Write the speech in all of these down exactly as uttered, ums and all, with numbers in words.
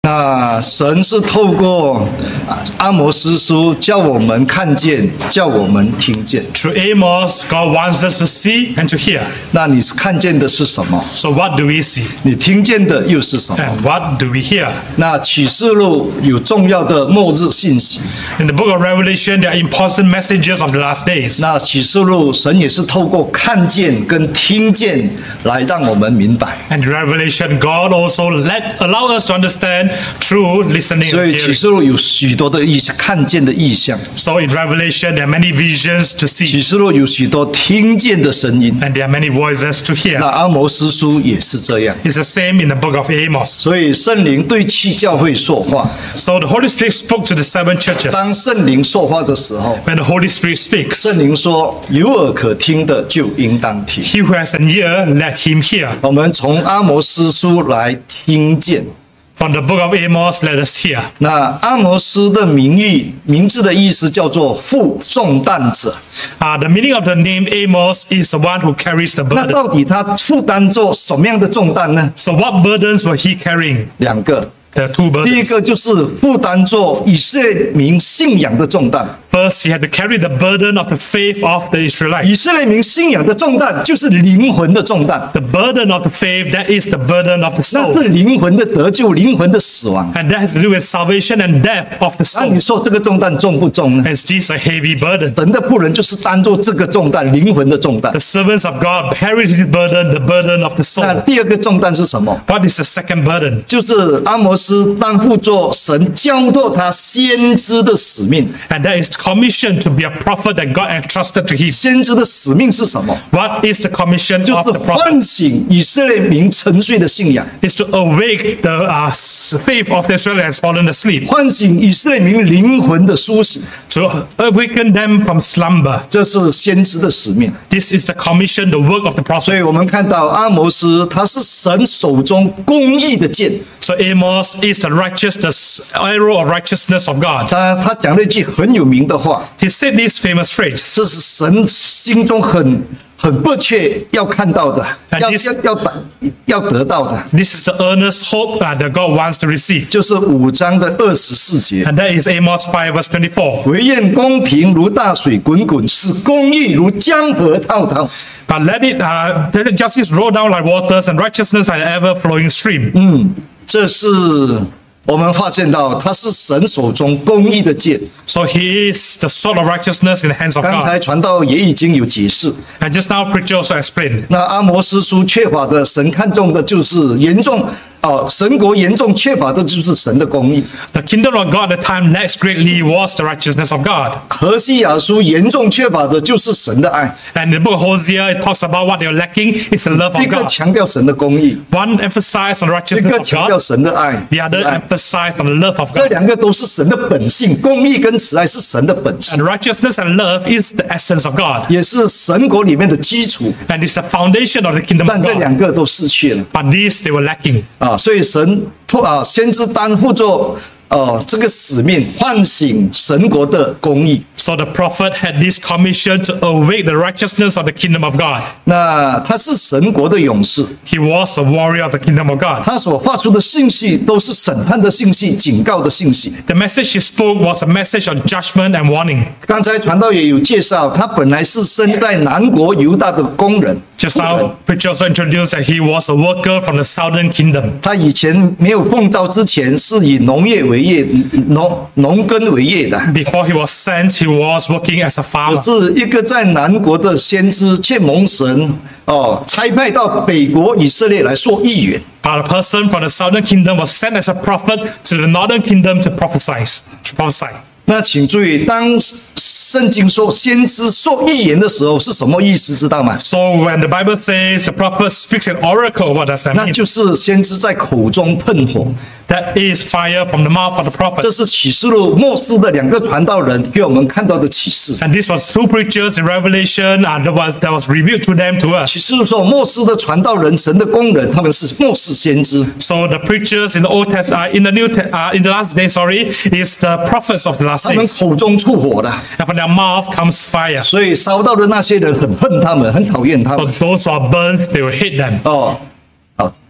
那神是透过阿摩司书叫我们看见，叫我们听见。 Through Amos, God wants us to see and to hear. 那你看见的是什么？ So what do we see? 你听见的又是什么？ And what do we hear? 那启示录有重要的末日信息。 In the book of Revelation, there are important messages of the last days. 那启示录神也是透过看见跟听见来让我们明白。 And in Revelation, God also let allow us to understand through listening 所 and 以启 hearing. 示录有许多的意象，看见的意象。 So in Revelation, there are many visions to 启 see, 示录有许多听见的声音。 and there are many voices to 那 hear. 阿摩司书也是这样。 It's the same in the book of Amos. 所以圣灵对七教会说话。 So the Holy Spirit spoke to the seven churches. 当圣灵说话的时候， When the Holy Spirit speaks, 圣灵说：“有耳可听的就应当听。 he who has an ear, let him hear. ” 我们从阿摩司书来听见。 From the book of Amos, let us hear. 那阿摩斯的名义名字的意思叫做负重担者。 Uh, the meaning of the name Amos is the one who carries the 那 burden. 到底他负担做什么样的重担呢？ So what burdens were he carrying? 两个， There are two 第一 burdens. 个就是负担做以色列民信仰的重担。 First, he had to carry the burden of the faith of the Israelites. 以色列民信仰的重担就是灵魂的重担， The burden of the faith, that is the burden of the 那 soul. 是灵魂的得救、灵魂的死亡。 And that has to do with salvation and death of the 那 soul. 你说这个重担重不重呢？ Is this a heavy burden? 神的仆人就是担做这个重担，灵魂的重担 The。servants of God carry his burden, the burden of the 那 soul. 第二个重担是什么？ What is the second burden? 就是阿摩斯担负做神交托他先知的使命。 And that is commissioned to be a prophet that God entrusted to him. 先知的使命是什么？ What is the commission 就 of 是 the prophet? 唤醒以色列民沉睡的信仰， Is to awake the uh, faith of the Israelites has fallen asleep, 唤醒以色列民灵魂的苏醒， to awaken them from slumber. 这是先知的使命。 This is the commission, the work of the 所 prophet. 以我们看到阿摩斯他是神手中公义的剑， So Amos is the righteous, the arrow of righteousness of God. 他他讲了一句很有名的话， He said this famous phrase. 这是神心中很很迫切要看到的， And 要 this- 要要得要得到的， This is the earnest hope uh, that God wants to receive. 就是五章的二十四节。 And that is Amos five verse twenty-four. 惟愿公平如大水滚滚，使公义如江河滔滔。 But let it, uh, let it justice roll down like waters and righteousness like an ever-flowing stream. 这是我们发现到，他是神手中公义的剑。 So he is the sword of righteousness in the hands of 刚 God. 才传道也已经有解释。 And just now, preacher also explained. 那阿摩司书缺乏的，神看重的就是严重哦，神国严重缺乏的就是神的公义。 The kingdom of God at the time lacks greatly was the righteousness of God. 何西雅书严重缺乏的就是神的爱， And in the book of Hosea, it talks about what they're lacking is the love 一 of 个 God. 强调神的公义， One emphasized on the 一 righteousness 个 of 强调 God. 神的爱。 The other 慈爱 emphasized on the love of 这 God. 两个都是神的本性，公义跟慈爱是神的本 And 性， righteousness and love is the essence of God. 也是神国里面的基础。 And it's the foundation of the kingdom 但 of 这 God. 两个都失去了 But these they were lacking. 啊，所以神托啊，先知担负着呃这个使命，唤醒神国的公义。 So the prophet had this commission to awake the righteousness of the kingdom of God. 那他是神国的勇士， He was a warrior of the kingdom of God. 他所发出的信息都是审判的信息、警告的信息。 The message he spoke was a message of judgment and warning. 刚才传道也有介绍，他本来是生在南国犹大的工人， Just now, preacher also introduced that he was a worker from the southern kingdom. 他以前没有奉召之前是以农业为业、农农耕为业的。 Before he was sent, he was working as a 可 farmer. 是一个在南国的先知，却蒙神哦差派到北国以色列来做预言。 But a person from the southern kingdom was sent as a prophet to the northern kingdom to prophesy. To prophesy. 那请注意，当圣经说先知说预言的时候是什么意思？知道吗？ So when the Bible says the prophet speaks an oracle, what does that 那 mean? 就是先知在口中喷火。 That is fire from the mouth of the prophet. 这是启示录末世的两个传道人给我们看到的启示。 And this was two preachers in Revelation and that was, that was revealed to them to 启 us. 示录说末世的传道人，神的工人，他们是末世先知。 So the preachers in the Old Testament, uh, in the New, Te- uh, in the last day, sorry, is the prophets of the last 他们 days. 口中出火的， And from their mouth comes fire. 所以烧到的那些人很恨他们，很讨厌他 So 们。 those who are burnt, they will hate them. 哦，好，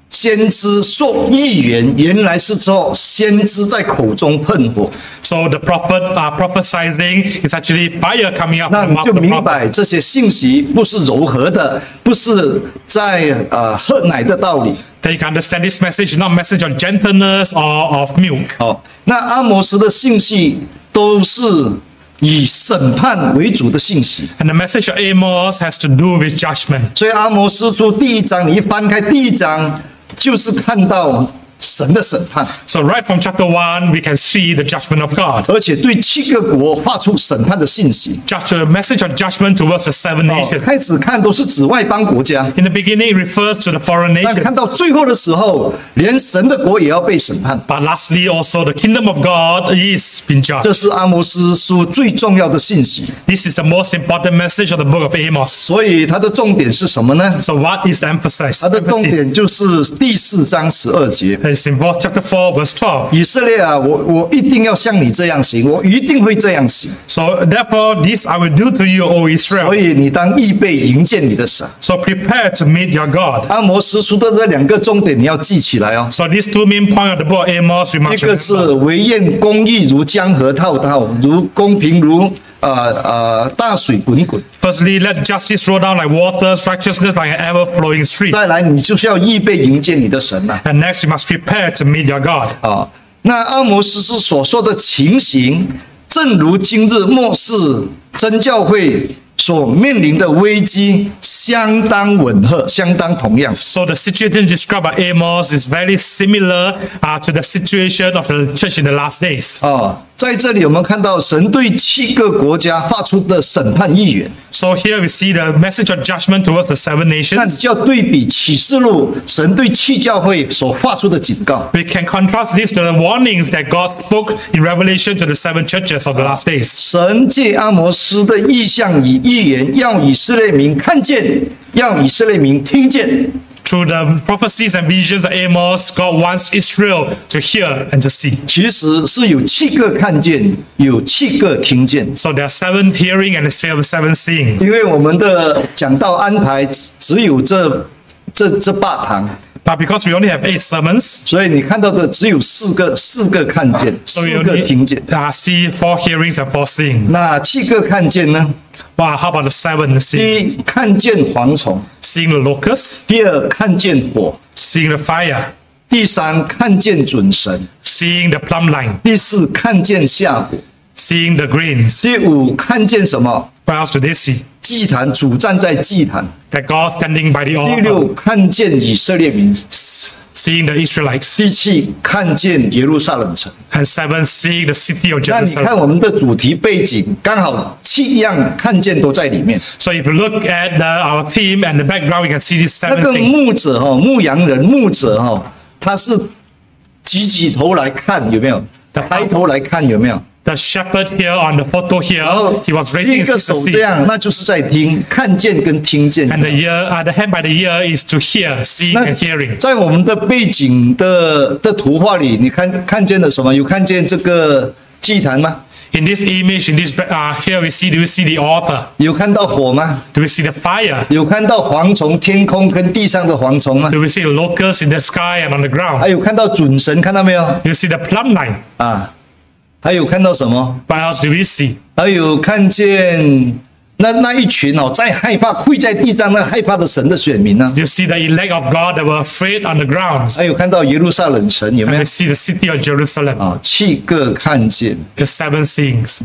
先知说预言，原来是说先知在口中喷火， So the prophet uh, prophesying is actually fire coming out 那 from 你 the mouth 就 of the 明 prophet. 白这些信息不是柔和的，不是在呃喝奶的道理。 Then you can understand this message is not a message of gentleness or of milk. 哦，那阿摩斯的信息都是以审判为主的信息， And the message of Amos has to do with judgment. 所以阿摩斯书第一章，你一翻开第一章，就是看到神的审判， So right from chapter one, we can see the judgment of God. 而且对七个国发出审判的信息。 Just a message of judgment towards the seven 哦 nations. 开始看都是指外邦国家， In the beginning, it refers to the foreign 但看 nations. 到最后的时候，连神的国也要被审判。 But lastly, also the kingdom of God is being 这 judged. 是阿摩斯书最重要的信息。 This is the most important message of the book of Amos. 所以它的重点是什么呢？ So what is the emphasis? 它的重点就是第四章十二节。 It's in verse chapter four, verse twelve. 以色列啊，我我一定要像你这样行，我一定会这样行。 So therefore, this I will do to you, O 所 Israel. 以你当预备迎接你的神。 So prepare to meet your God. 阿摩斯书的这两个重点你要记起来哦。 So these two main points of the book of Amos, we 一 must 个是 remember. 惟愿公义如江河滔滔，如公平如呃呃大水滚滚。 Firstly, let justice roll down like waters, righteousness like an ever-flowing stream. 再来，你就是要预备迎接你的神呐、 And next, you must prepare to meet your God. 啊。那阿摩斯书所说的情形，正如今日末世真教会所面临的危机相当吻合，相当同样。 So the situation described by Amos is very similar uh, to the situation of the church in the last days. 啊，在这里我们看到神对七个国家发出的审判预言， So here we see the message of judgment towards the seven 那你 nations. 就要对比启示录神对七教会所发出的警告。 We can contrast this to the warnings that God spoke in Revelation to the seven churches of the last days. 神借阿摩斯的意象与预言，要以色列民看见，要以色列民听见。 Through the prophecies and visions of Amos, God wants Israel to hear and to see. 其实是有七个看见，有七个听见。 So there are seven hearing and seven seeing. 因为我们的讲道安排只只有这这这八堂， But because we only have eight sermons, 所以你看到的只有四个四个看见， so 四 we 个 only 听见。 uh, see four hearings and four seeing. 那七个看见呢？ Wow, how about the seven 第 seeing? 一，看见蝗虫； Seeing the locusts, 第二，看见火； seeing the fire, 第三，看见准神； seeing the plumb line, 第四，看见夏果； seeing the grains. 第五，看见什么？ What else do they see? 祭坛，主站在祭坛； That God standing by the 第 altar, 六，看见以色列民； seeing the Israelites, 第七，看见耶路撒冷城。 and seven, seeing the city of 那你看 Jerusalem. 我们的主题背景，刚好七样看见都在里面。 So if you look at the, our theme and the background, we can see these 那 seven 个 things. 牧者哈、牧羊人牧者哈、他是举起头来看有没有？抬头来看有没有？ The shepherd here on the photo here, 然后 he was 一 raising 个 his 手 to 这 see. 样，那就是在听，看见跟听见。 And the ear, uh, the hand by the ear is to hear, seeing 那 and hearing. 在我们的背景的的图画里，你看看见了什么？有看见这个祭坛吗？ In this image, in this uh, here we see, do we see the altar? 有看到火吗？ Do we see the fire? 有看到蝗虫，天空跟地上的蝗虫吗？ Do we see the locusts in the sky and on the 还 ground? 有看到准神，看到没有？ Do we see the plumb line? 啊，还有看到什么？ What else do we see? 还有看见那那一群哦，在害怕跪在地上那害怕的神的选民呢、 Do you see the elect of God that were afraid on the ground? 还有看到耶路撒冷城有没 And 有 we see the city of Jerusalem, 啊？七个看见。 the seven seeings.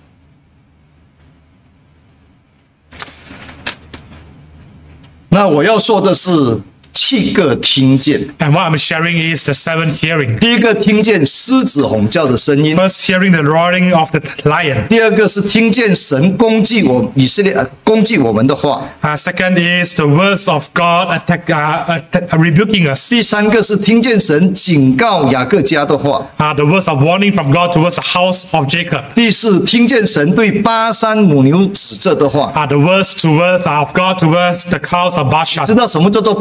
那我要说的是七个听见。 And what I'm sharing is the seventh hearing. 第一个听见狮子吼叫的声音， First, hearing the roaring of the lion. 第二个是听见神攻击我以色列呃攻击我们的话， Uh, second is the words of God attack, uh, attack, uh, rebuking us. 第三个是听见神警告雅各家的话， Uh, the words of warning from God towards the house of Jacob. 第四听见神对巴山母牛指责的话。 Uh, the words towards uh, of God towards the cows of 知 Bashan. 道什么叫做巴山母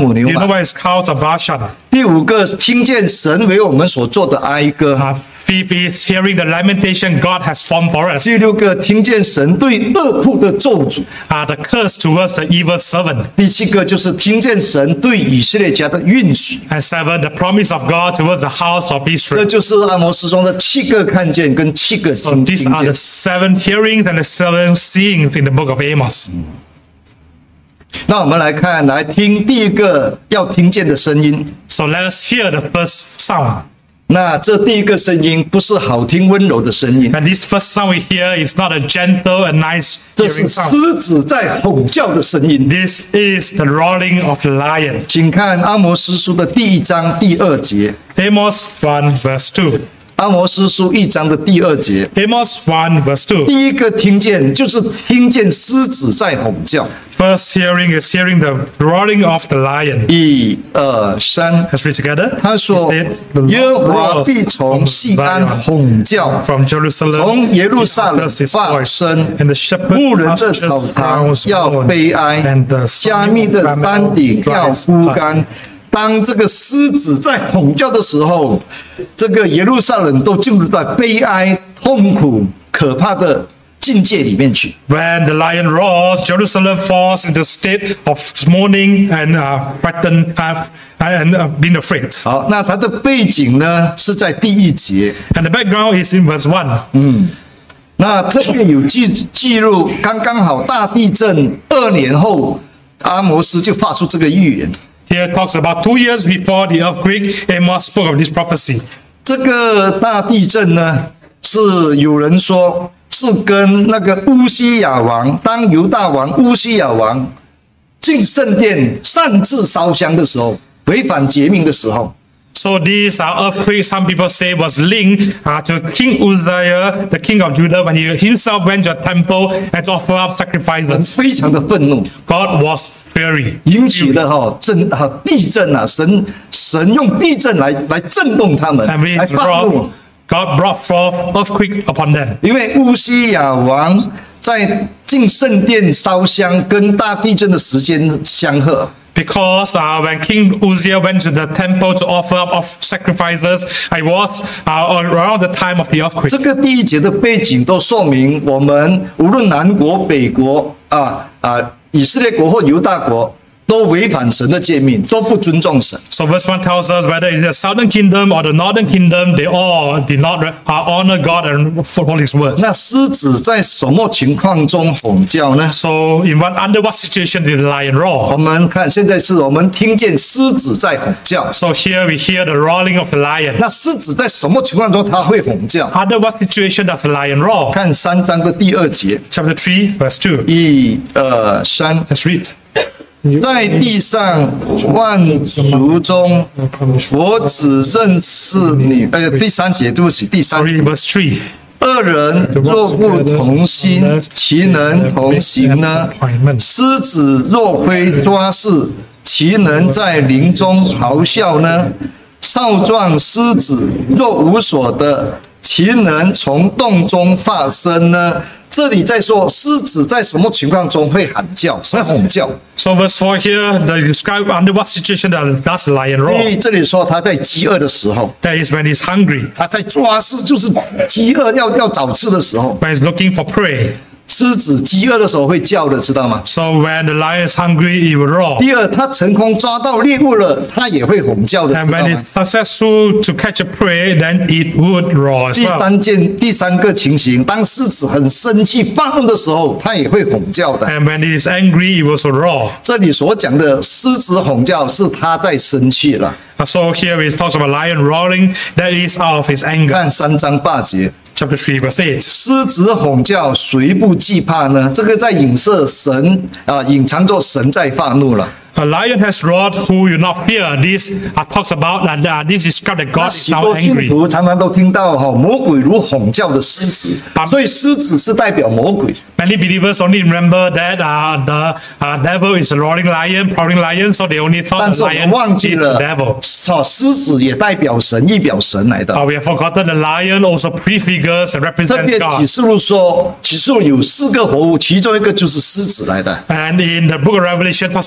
母牛 You know 吗？ what is cows of Bashan? 第五个，听见神为我们所做的哀歌。 Uh, fifth is hearing the lamentation God has formed for us. 第六个，听见神对恶仆的咒诅。 Uh, the curse towards the evil servant. 第七个就是听见神对以色列家的允许。 And seven, the promise of God towards the house of 这 Israel. 就是阿摩司中的七个看见跟七个 So 听 these 听 are the 见。 seven hearings and the seven seeings in the book of Amos. 那我们来看，来听第一个要听见的声音。 So let us hear the first sound. 那这第一个声音不是好听温柔的声音， And this first sound we hear is not a gentle and nice 这是 hearing sound. 狮子在吼叫的声音。 This is the roaring of the lion. 请看阿摩司书的第一章第二节。 Amos one verse two. 阿摩司书一章的第二节， Amos one verse two. 第一个听见就是听见狮子在吼叫。 First hearing is hearing the roaring of the lion. 一二三， Let's read together. 他说 It said,：“ the 耶和 Lord 华 roars 必从 from 西安 Zion, 吼叫， from Jerusalem, 从耶路撒冷 he utters his 发 voice, 声。 and the shepherd 牧人的 pastures 草场 grounds 要 mourn, 悲哀 and the， 加密的山顶要枯干。当这个狮子在吼叫的时候，这个耶路撒冷都进入到悲哀、痛苦、可怕的境界里面去。 When the lion roars, Jerusalem falls into a state of mourning and uh, frightened uh, and uh, being afraid. 好，那它的背景呢是在第一节， And the background is in verse one. 那特别有记记录，刚刚好大地震二年后，阿摩斯就发出这个预言。 Here talks about two years before the earthquake, Amos spoke of this prophecy. 这个大地震呢，是有人说是跟那个乌西雅王，当犹大王乌西雅王进圣殿擅自烧香的时候，违反诫命的时候， So these are earthquakes, some people say, was linked uh, to King Uzziah, the king of Judah, when he himself went to a temple and to offer up 人 sacrifices. 非常的愤怒， God was fury. 引起了哈震哈地震啊，神神用地震来来震动他们， And we 来发怒 brought,。God brought forth earthquake upon them. 因为乌西雅王在进圣殿烧香，跟大地震的时间相合。 Because uh, when King Uzziah went to the temple to offer up of sacrifices, I was uh, around the time of the earthquake. 这个第一节的背景都说明，我们无论南国、北国啊啊，以色列国或犹大国，都违反神的诫命，都不尊重神。 So verse one tells us whether it's the southern kingdom or the northern kingdom, they all did not uh, honor God and follow His words. 那狮子在什么情况中吼叫呢？ So in what under what situation did the lion 我 roar? 们看，现在是我们听见狮子在吼叫。 So here we hear the roaring of the lion. 那狮子在什么情况中它会吼叫？ Under what situation does the lion roar? 看三章的第二节， Chapter three, verse two. 一、二、三。 Let's read. 在地上万族中，我只认识你。呃，第三节，对不起，第三 Sorry, verse three. 二人若不同心，其能同行呢？狮子若非抓事，其能在林中咆哮呢？少壮狮子若无所得，其能从洞中发声呢？这里在说狮子在什么情况中会喊叫、会吼叫？ So verse four here, they describe under what situation does does the lion 因 roar? 为这里说他在饥饿的时候， That is when he's hungry, 他在抓事，就是饥饿要要找吃的时候。 when he's looking for prey. 狮子饥饿的时候会叫的，知道吗？ So when the lion is hungry, he will roar. 第二，它成功抓到猎物了，它也会吼叫的， And 知道 when 吗 it's？successful to catch a prey, then it would roar as 第 well. 三件、第三个情形，当狮子很生气、发怒的时候，它也会吼叫的。 And when it is angry, it will also roar. 这里所讲的狮子吼叫，是它在生气了。 So here it talks about lion roaring, that is out of his anger. 看三章八节， Chapter three, verse eight. 狮子吼叫，谁不惧怕呢？这个在影射神啊，隐藏着神在发怒了。 A lion has roared, who you not fear. This uh, talks about, and uh, this describes that 那 God is 许 now 多信 angry. 徒常常都听到哈，魔鬼如吼叫的狮子，所以狮子是代表魔鬼。 Many believers only remember that uh, the uh, devil is a roaring lion, prowling lion, so they only 但 thought 是 the 我们 lion 忘 is 记 the 了， devil. 哦，狮子也代表神，意表神来的。 Uh, we have forgotten the lion also prefigures and 特 represents 别启 God. 示录说，启示录有四个活物，其中一个就是狮子来的。 And in the book of Revelation, talks about four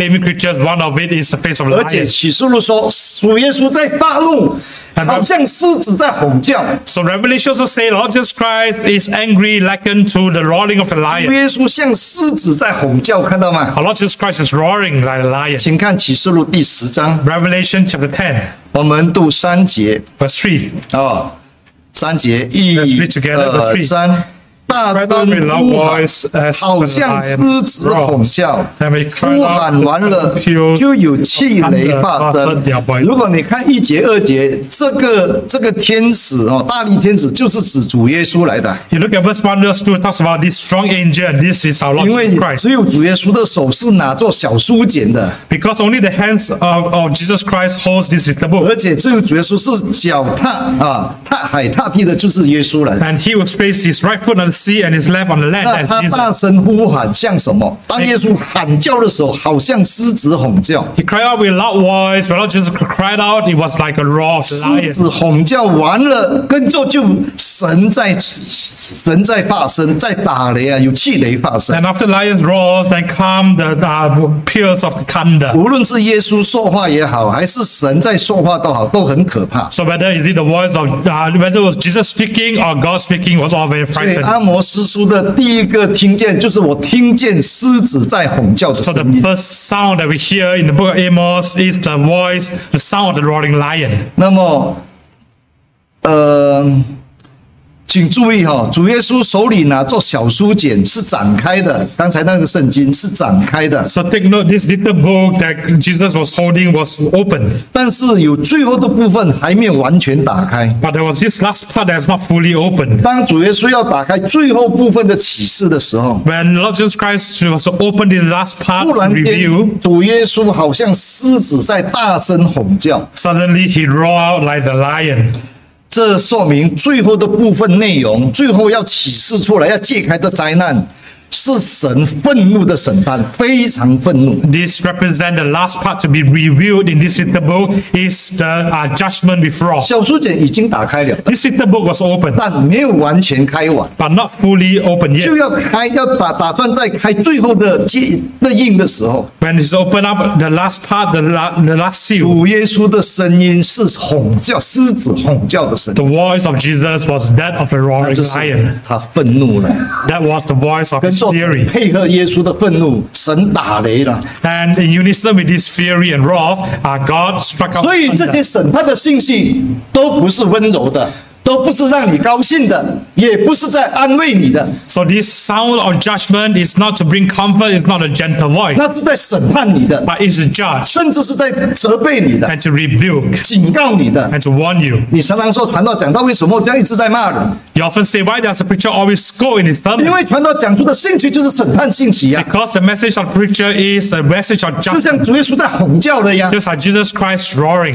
living creatures. One of it is the face of a 而且 lion. 启示录说，主耶稣在发怒，好像狮子在吼叫。 So Revelation also say Lord Jesus Christ is angry, likened to the roaring of a 主 lion. 耶稣像狮子在吼叫，看到吗？ Our Lord Jesus Christ is roaring like a lion. 请看启示录第十章， Revelation chapter ten, 我们读三节 verse three. 哦，三节，一 Let's read together, verse 二 three. 三。大 Cried 声 out with loud 呼喊 voice as， 好 when a 像 lion 狮子吼叫。 And we cried 呼 out 喊完了， with 就有气雷发 thunder 生 their voice.。 如果你看一节、二节，这个这个天使哦，大力天使就是指主耶稣来的， You look at verse one, verse two, it talks about this strong angel, and this is our Lord 因为 Jesus Christ. 只有主耶稣的手是拿做小书简的， Because only the hands of, of Jesus Christ holds this little book. 而且只有主耶稣是脚踏啊踏海踏地的，就是耶稣来的。 And he will place his right foot on the sea and his left on the land 那 as 他 Jesus. 大声呼喊像什么？当耶稣喊叫的时候，好像狮子吼叫。 He cried out with loud voice. When Lord Jesus cried out, it was like a roar of 狮 lion. 子吼叫完了，跟着就神在神在发生，在打雷啊，有气雷发生。 And after lions roars, then come the uh, peals of thunder. 无论是耶稣说话也好，还是神在说话都好，都很可怕。 So whether is it the voice of, uh, whether it was Jesus speaking or God speaking, was all very 所以 frightening. 阿摩斯书的第一个听见，就是我听见狮子在吼叫的 So the 声音。 first sound that we hear in the book of Amos is the voice, the sound of the roaring lion. 那么，呃，请注意哈、哦，主耶稣手里拿做小书简是展开的，刚才那个圣经是展开的， So take note, this little book that Jesus was holding was open, 但是有最后的部分还没有完全打开。 but there was this last part that is not fully open. 当主耶稣要打开最后部分的启示的时候， When Lord Jesus Christ was opened in the last part 突 to 然 review, 间主耶稣好像狮子在大声吼叫， suddenly he roared out like the lion. 这说明最后的部分内容，最后要启示出来，要揭开的灾难，是神愤怒的审判，非常愤怒。 This represents the last part to be revealed in this little book is the uh, judgment with wrath. 小书简已经打开了， This little book was open, 但没有完全开完， but not fully open 就 yet. 要开，要打打算在开最后的揭的印的时候， When it's opened up, the last part, the, la- the last seal, 主耶稣的声音是吼叫，狮子吼叫的声音， the voice of Jesus was that of a 那 roaring 就是 lion. 他愤怒了。 That was the voice of 跟 his 着 fury. 配合耶稣的愤怒，神打雷了。 And in unison with this fury and wrath, uh, God struck out 所以这 thunder. 些审判的信息都不是温柔的，都不是让你高兴的，也不是在安慰你的， So this sound of judgment is not to bring comfort, it's not a gentle voice, 那是在审判你的， but it's a judge 甚至是在责备你的、 and to rebuke 警告你的。 and to warn you. 你常常说传道讲道为什么这样一直在骂人？ You often say, why does the preacher always scold in his 因 sermon? 为传道讲出的信息就是审判信息呀、 Because the message of the preacher is a message of 就 judgment, 像主耶稣在吼叫的呀。 just like Jesus Christ roaring.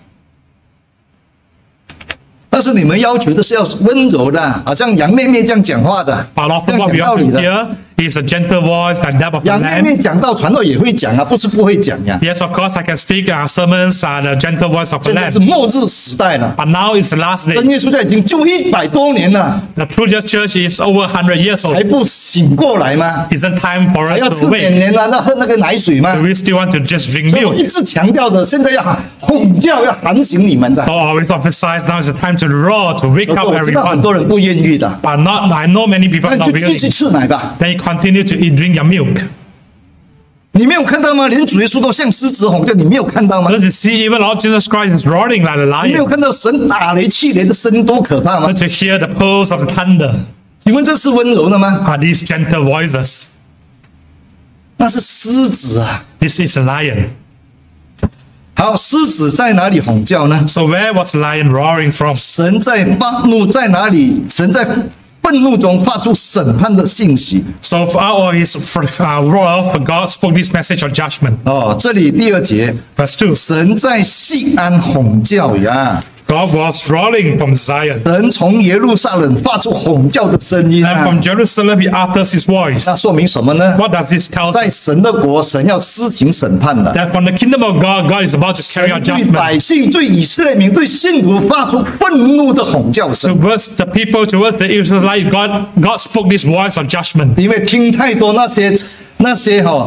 但是你们要求的是要温柔的，好像杨妹妹这样讲话的， But 这 often 样 what 讲 we 道 want 理 to 的。 hear is a gentle voice like that of a 杨妹妹 lamb. 讲到传道也会讲啊，不是不会讲呀。 Yes, of course, I can speak our sermons are the gentle voice of a 现在是 lamb. 末日时代了， But now is the last 真 day. 耶稣教已经就一百多年了， The true church is over one hundred years 还 old. 不醒过来吗？ Isn't time for 还要 us 吃 to 点 wait? 年了，那喝那个奶水吗 Do？we still want to just drink 所以我 milk? 一直强调的，现在要喊哄叫，要喊醒你们的。 So I always emphasize now is the time to roar, to wake 可是 up 我知道很 everyone. 多人不愿意的， But not, I know many people 那 are 你 not 就继续 willing. 吃奶吧。 Then you continue to eat, drink your milk. 你没有看到吗？连主耶稣都像狮子吼叫，你没有看到吗？ Don't you see, even Lord Jesus Christ is roaring like a 你没有 lion. 看到神打雷气雷的声音多可怕吗？ Don't you hear the peals of thunder? 你们这是温柔的吗？ Are these gentle voices? 那是狮子啊！ This is a lion. 好，狮子在哪里吼叫呢？ So where was lion roaring from? 神在发怒在哪里？神在愤怒中发出审判的信息。 So out of his uh, wrath, God spoke this message of judgment. 哦，这里第二节， Verse two. 神在西安吼叫呀， God was roaring from Zion. 神从耶路撒冷发出吼叫的声音 And 啊 from，Jerusalem he utters his voice. 那说明什么呢？ What does this tell 在 us? 神的国，神要施行审判的。 That from the kingdom of God, God is about to carry out 对 judgment 百姓、对以色列民、对信徒发出愤怒的吼叫声， towards the people, towards the Israelites. God, God spoke this voice of judgment 因为听太多那些那些哈、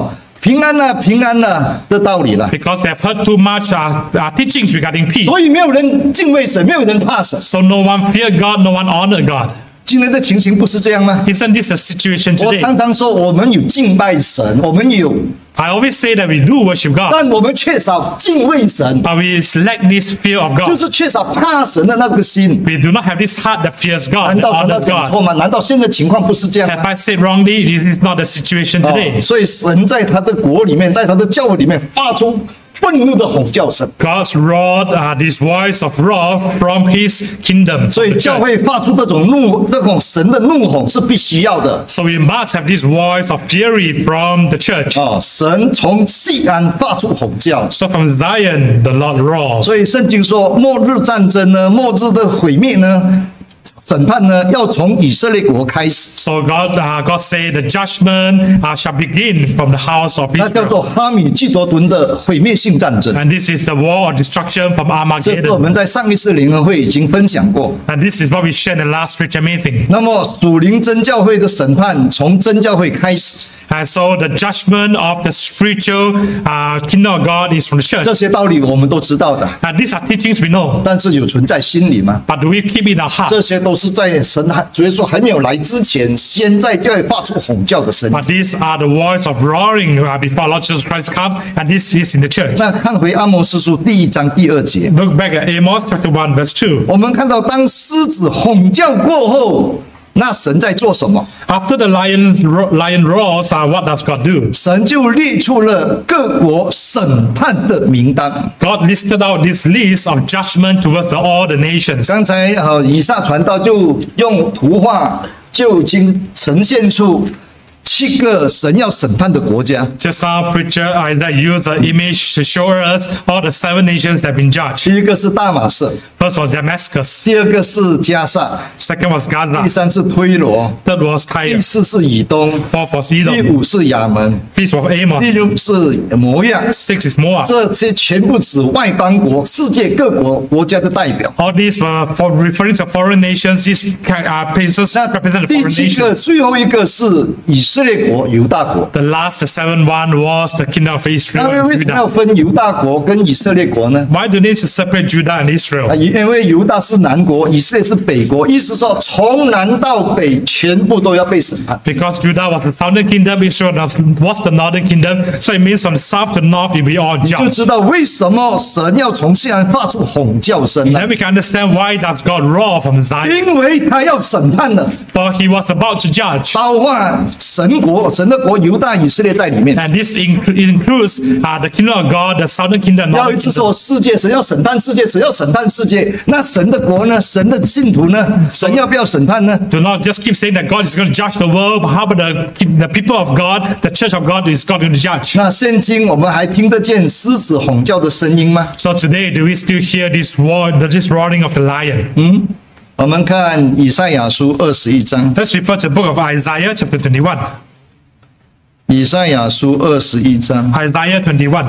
平安了、平安了的道理了。 because they have heard too much uh, uh, teachings regarding peace. 所以没有人敬畏神，没有人怕神。 So no one feared God, no one honored God. 今天的情形不是这样吗？ Isn't this the situation 我 today? 常常说，我们有敬拜神，我们有， I always say that we do worship God, 但我们缺少敬畏神， but we lack this fear of 就 God. 是缺少怕神的那个心。 We do not have this heart that fears 难 God, that 道传道 honors 讲 God. 错吗？难道现在情况不是这样 Have 吗？ I said wrongly? This is not the situation 哦 today. 所以神在他的国里面，在他的教会里面发出愤怒的吼叫声。 God's rod, uh, this voice of wrath from His kingdom. 所以 the 教 church. 会发出这种怒、这种神的怒吼是必须要的。 So we must have this voice of fury from the church. 哦，神从西安发出吼叫。 So from Zion, the Lord roars. 所以圣经说，末日战争呢，末日的毁灭呢，审判呢，要从以色列国开始。 So God, uh, God said the judgment uh, shall begin from the house of 那叫 Israel. 做哈米基多顿的毁灭性战争。 And this is the war of destruction from 这是我 Armageddon. 们在上一次联合会已经分享过。 And this is what we shared in the last preacher meeting. 那么属灵真教会的审判从真教会开始， And so the judgment of the spiritual uh, kingdom of God is from the church. 这些道理我们都知道的， And these are teachings we know. 但是有存在心里吗？ But do we keep it in our 这 heart? 些都是在神还主耶稣还没有来之前，先在教会发出吼叫的声音。 But these are the words of roaring uh, before Lord Jesus Christ come. And this is in the church. 那看回阿摩司书第一章第二节， Look back at Amos chapter one verse two. 我们看到当狮子吼叫过后，那神在做什么？ After the lion ro- lion roars, uh, what does God do? 神就列出了各国审判的名单。 God listed out this list of judgment towards the, all the nations. 刚才呃，以撒传道就用图画就已经呈现出七个神要审判的国家。 Just now, preacher Isaiah used the image to show us all the seven nations that have been judged. 第一个是大马色， First was Damascus. 第二个是加萨， Second was 第 Gaza. 三是推罗， Third was 第 Tyre. 四是以东， Fourth was 第 Edom. 五是亚门， Fifth was 第 Ammon. 六是摩亚。 Six is Moab. 这些全部指外邦国、世界各国国家的代表。 All these were for referring to foreign nations. These uh, places 那 represent the 第 foreign 七个， nations. 最后一个是以色列国、犹大国。 The last, the seventh one was the kingdom of 那 Israel 为 and 为什么要 Judah. 分犹大国跟以色列国呢？ Why do they need to separate Judah and 啊， Israel? 因为犹大是南国，以色列是北国，意思说从南到北全部都要被审判。 Because Judah was the southern kingdom, Israel was the northern kingdom. So it means from the south to north, it will be all 就 judged. 知道为什么神要从西安发出吼叫声了， Then we can understand why does God roar from Zion. 因为他要审判了， For he was about to judge. 包括神国、神的国犹大、以色列在里面。 And this inclu- includes uh, the kingdom of God, the southern kingdom, 要 northern 一直 kingdom. 说世界，神要审判世界，神要审判世界。那神的国呢？神的信徒呢？神要不要审判呢？ Do not just keep saying that God is going to judge the world. But how about the, the people of God, the church of God is God going to judge? 那现今我们还听得见狮子吼叫的声音吗？ So today, do we still hear this roar, this roaring of the lion? 我们看以赛亚书二十一章， Let's refer to the book of Isaiah, chapter twenty-one. 以赛亚书二十一章， Isaiah twenty-one.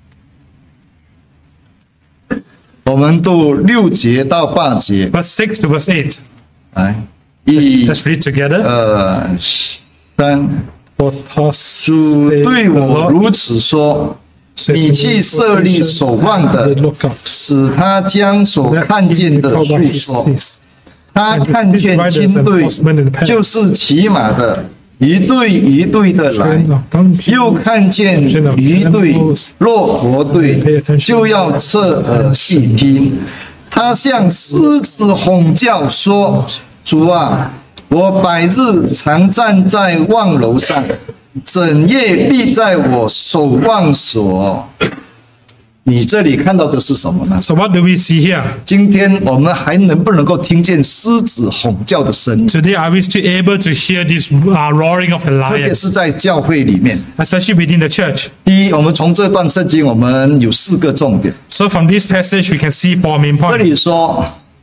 我们读六节到八节， Verse six to verse eight. 来，一、 Let's read together. 二、三。 For thus 主 saith 对 the 我 Lord, 如此说：你去设立守望的，使他将所看见的述说。他看见军队，就是骑马的，一队一队的来；又看见驴队、骆驼队，就要侧耳细听。他向狮子吼叫说：“主啊，我百日常站在望楼上，整夜立在我守望所。”你这里看到的是什么呢？ So what do we see here? 今天我们还能不能够听见狮子吼叫的声音？ Today, are we still able to hear this uh, roaring of the 特别 lion, 是在教会里面。 especially within the church? 第一，我们从这段圣经，我们有四个重点。 So from this passage, we can see four main 这 points. 里说，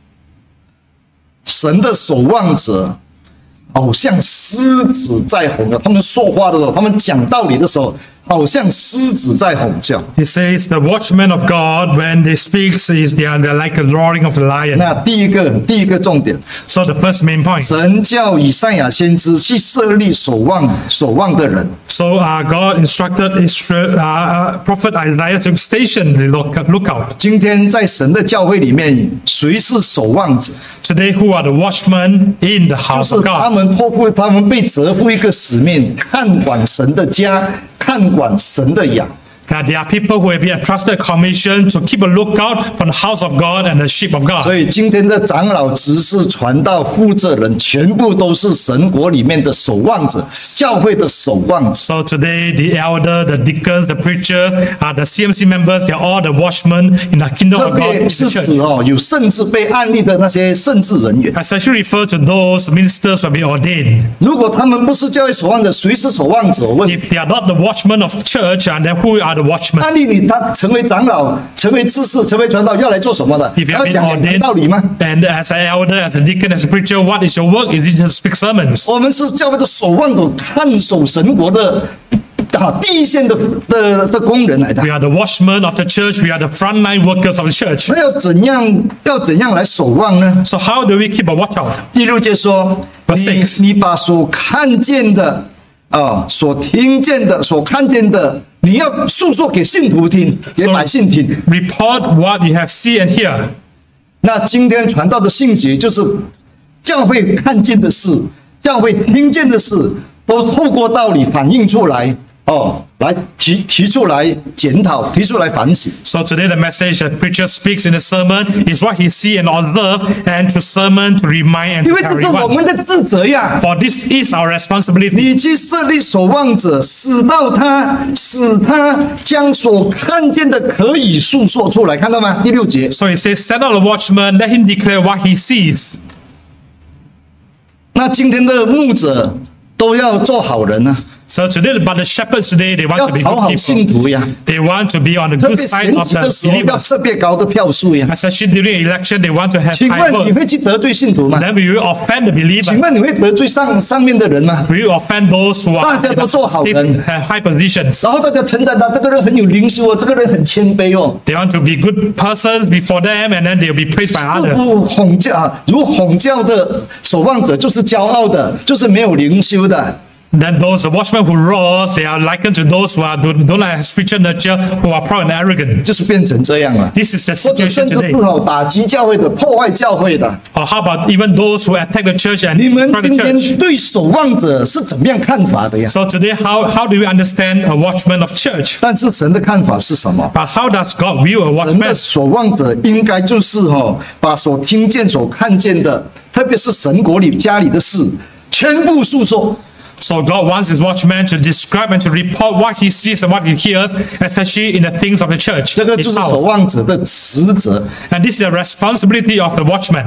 神的守望者好像狮子在吼叫。他们说话的时候，他们讲道理的时候，好像狮子在吼叫。 It says the watchmen of God, when they speak, is they are they're like the roaring of the lion. 那第一个，第一个重点， So the first main point. 神叫以赛亚先知去设立守望守望的人。 So uh, God instructed Israel, uh, Prophet Isaiah to station the look, lookout. 今天在神的教会里面，谁是守望者？ Today, who are the watchmen in the 就 house 是 of 他 God? 们托付，他们被责付一个使命，看管神的家，看管神的羊。 That there are people who have been entrusted a commission to keep a lookout for the house of God and the sheep of 所 God. 以今天的长老、执事、传道、负责人，全部都是神国里面的守望者，教会的守望者。 So today, the elder, the deacons, the preachers, uh, the C M C members, they're all the watchmen in the kingdom 特 of God 别 in 是 the church. 指哦，有甚至被案例的那些圣职人员。 Especially refer to those ministers who have been ordained. 如果他们不是教会守望者，谁是守望者？我问， If they are not the watchmen of the church, and then who are the watchmen? 案例你他成为长老、成为知识、成为传道，要来做什么的？ If you 要 have been 讲两 ordained 个道理吗？ and as an elder, as a deacon, as a preacher, what is your work? Is it to speak sermons? 我们是教会的守望者，看守神国的啊第一线的的的工人来的 We。are the watchmen of the church. We are the frontline workers of the church. 那要怎样要怎样来守望呢？ So how do we keep a watch out? 第六节说， Verse 你 six 你把所看见的啊、所听见的、所看见的，你要诉说给信徒听，给 So- 百姓听。 Report what you have seen and hear. 那今天传道的信息就是教会看见的事，教会听见的事，都透过道理反映出来哦，来提提出来检讨，提出来反省。 So today the message that preacher speaks in the sermon is what he see and observe, and to sermon to remind and 因 to 为这 carry 是我 on. 们的职责呀。 For this is our responsibility. 你去设立守望者，使到他，使他将所看见的可以诉说出来，看到吗？第六节。 So he says, set out a watchman, let him declare what he sees. 那今天的牧者都要做好人啊， So today, but the shepherds today, they want 要 to be 讨 good 好信 people. 徒呀。 They want to be on the 特 good 别 side 选 of 举 the 的时候要 believers. 特别高的票数呀。 Especially during election, they want to have 请 high 问你 votes. 会去得罪信徒吗？ Then will you offend the 请 believers? 问你会得罪上上面的人吗？ Will you offend those who are 大家都做好人。 in high high positions? 然后大家称赞他，这个人很有灵修哦，这个人很谦卑哦。 They want to be good persons before them, and then they'll be praised by others. 如哄教啊，如哄教的守望者就是骄傲的，就是没有灵修的。 Then those the watchmen who roar, they are likened to those who are don't, don't have spiritual nurture, who are proud and arrogant. 就是变成这样了。 This is the 或者 situation 甚至 today. 是哦打击教会的、破坏教会的。 Or how about even those who attack the church and 你们 destroy 今 the 天 church? 对守望者是怎么样看法的呀？ So today, how, how do we understand a watchman of church? 但是神的看法是什么？ But how does God view a 神的 watchman? 守望者应该就是哦，把所听见、所看见的，特别是神国里家里的事，全部诉说。 So God wants his watchman to describe and to report what he sees and what he hears, especially in the things of the church. 这个就 his 是守 house. 望者的职责， And this is a responsibility of the watchman.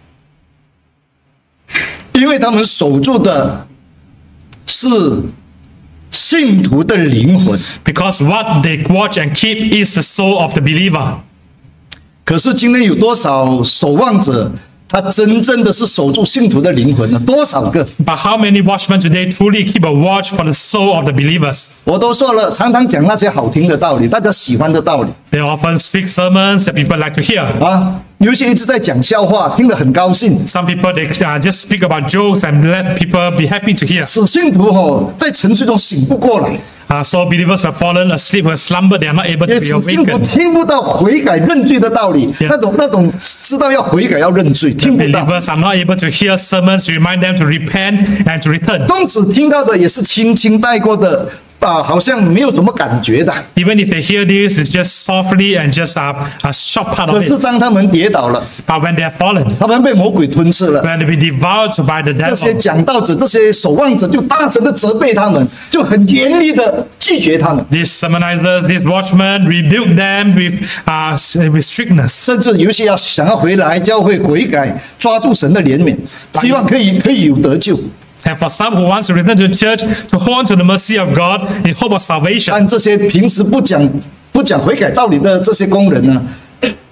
因为他们守住的是信徒的灵魂。 Because what they watch and keep is the soul of the believer. 可是今天有多少守望者，他真正的是守住信徒的灵魂呢？多少个？ But how many watchmen today truly keep a watch for the soul of the believers? 我都说了，常常讲那些好听的道理，大家喜欢的道理 They often speak sermons that people like to hear. 啊。有些一直在讲笑话，听得很高兴， Some people, they uh, just speak about jokes and let people be happy to hear. 使信徒哦在沉睡中醒不过来， Uh, so believers have fallen asleep, have slumbered, they are not able 也 to be 使信徒 awakened. 听不到悔改认罪的道理， Yeah. 那种那种知道要悔改要认罪，听不到。 Believers are not able to hear sermons, remind them to repent and to return. 宗旨听到的也是轻轻带过的啊，好像没有什么感觉的。 Even if they hear this, it's just softly and just a, a short part 可 of 是 it. 当他们跌倒了， But when they are fallen, 他们被魔鬼吞噬了。 when they be devoured by the 这些 devil, 讲道者、这些守望者就大声的责备他们，就很严厉的拒绝他们， these sermonizers, these watchmen rebuke them with, uh, with strictness. 甚至有些要想要回来教会悔改，抓住神的怜悯，希望可以可以有得救。 And for some who wants to return to the church, to hold on to the mercy of God in hope of salvation. 但这些平时不讲不讲悔改道理的这些工人呢，不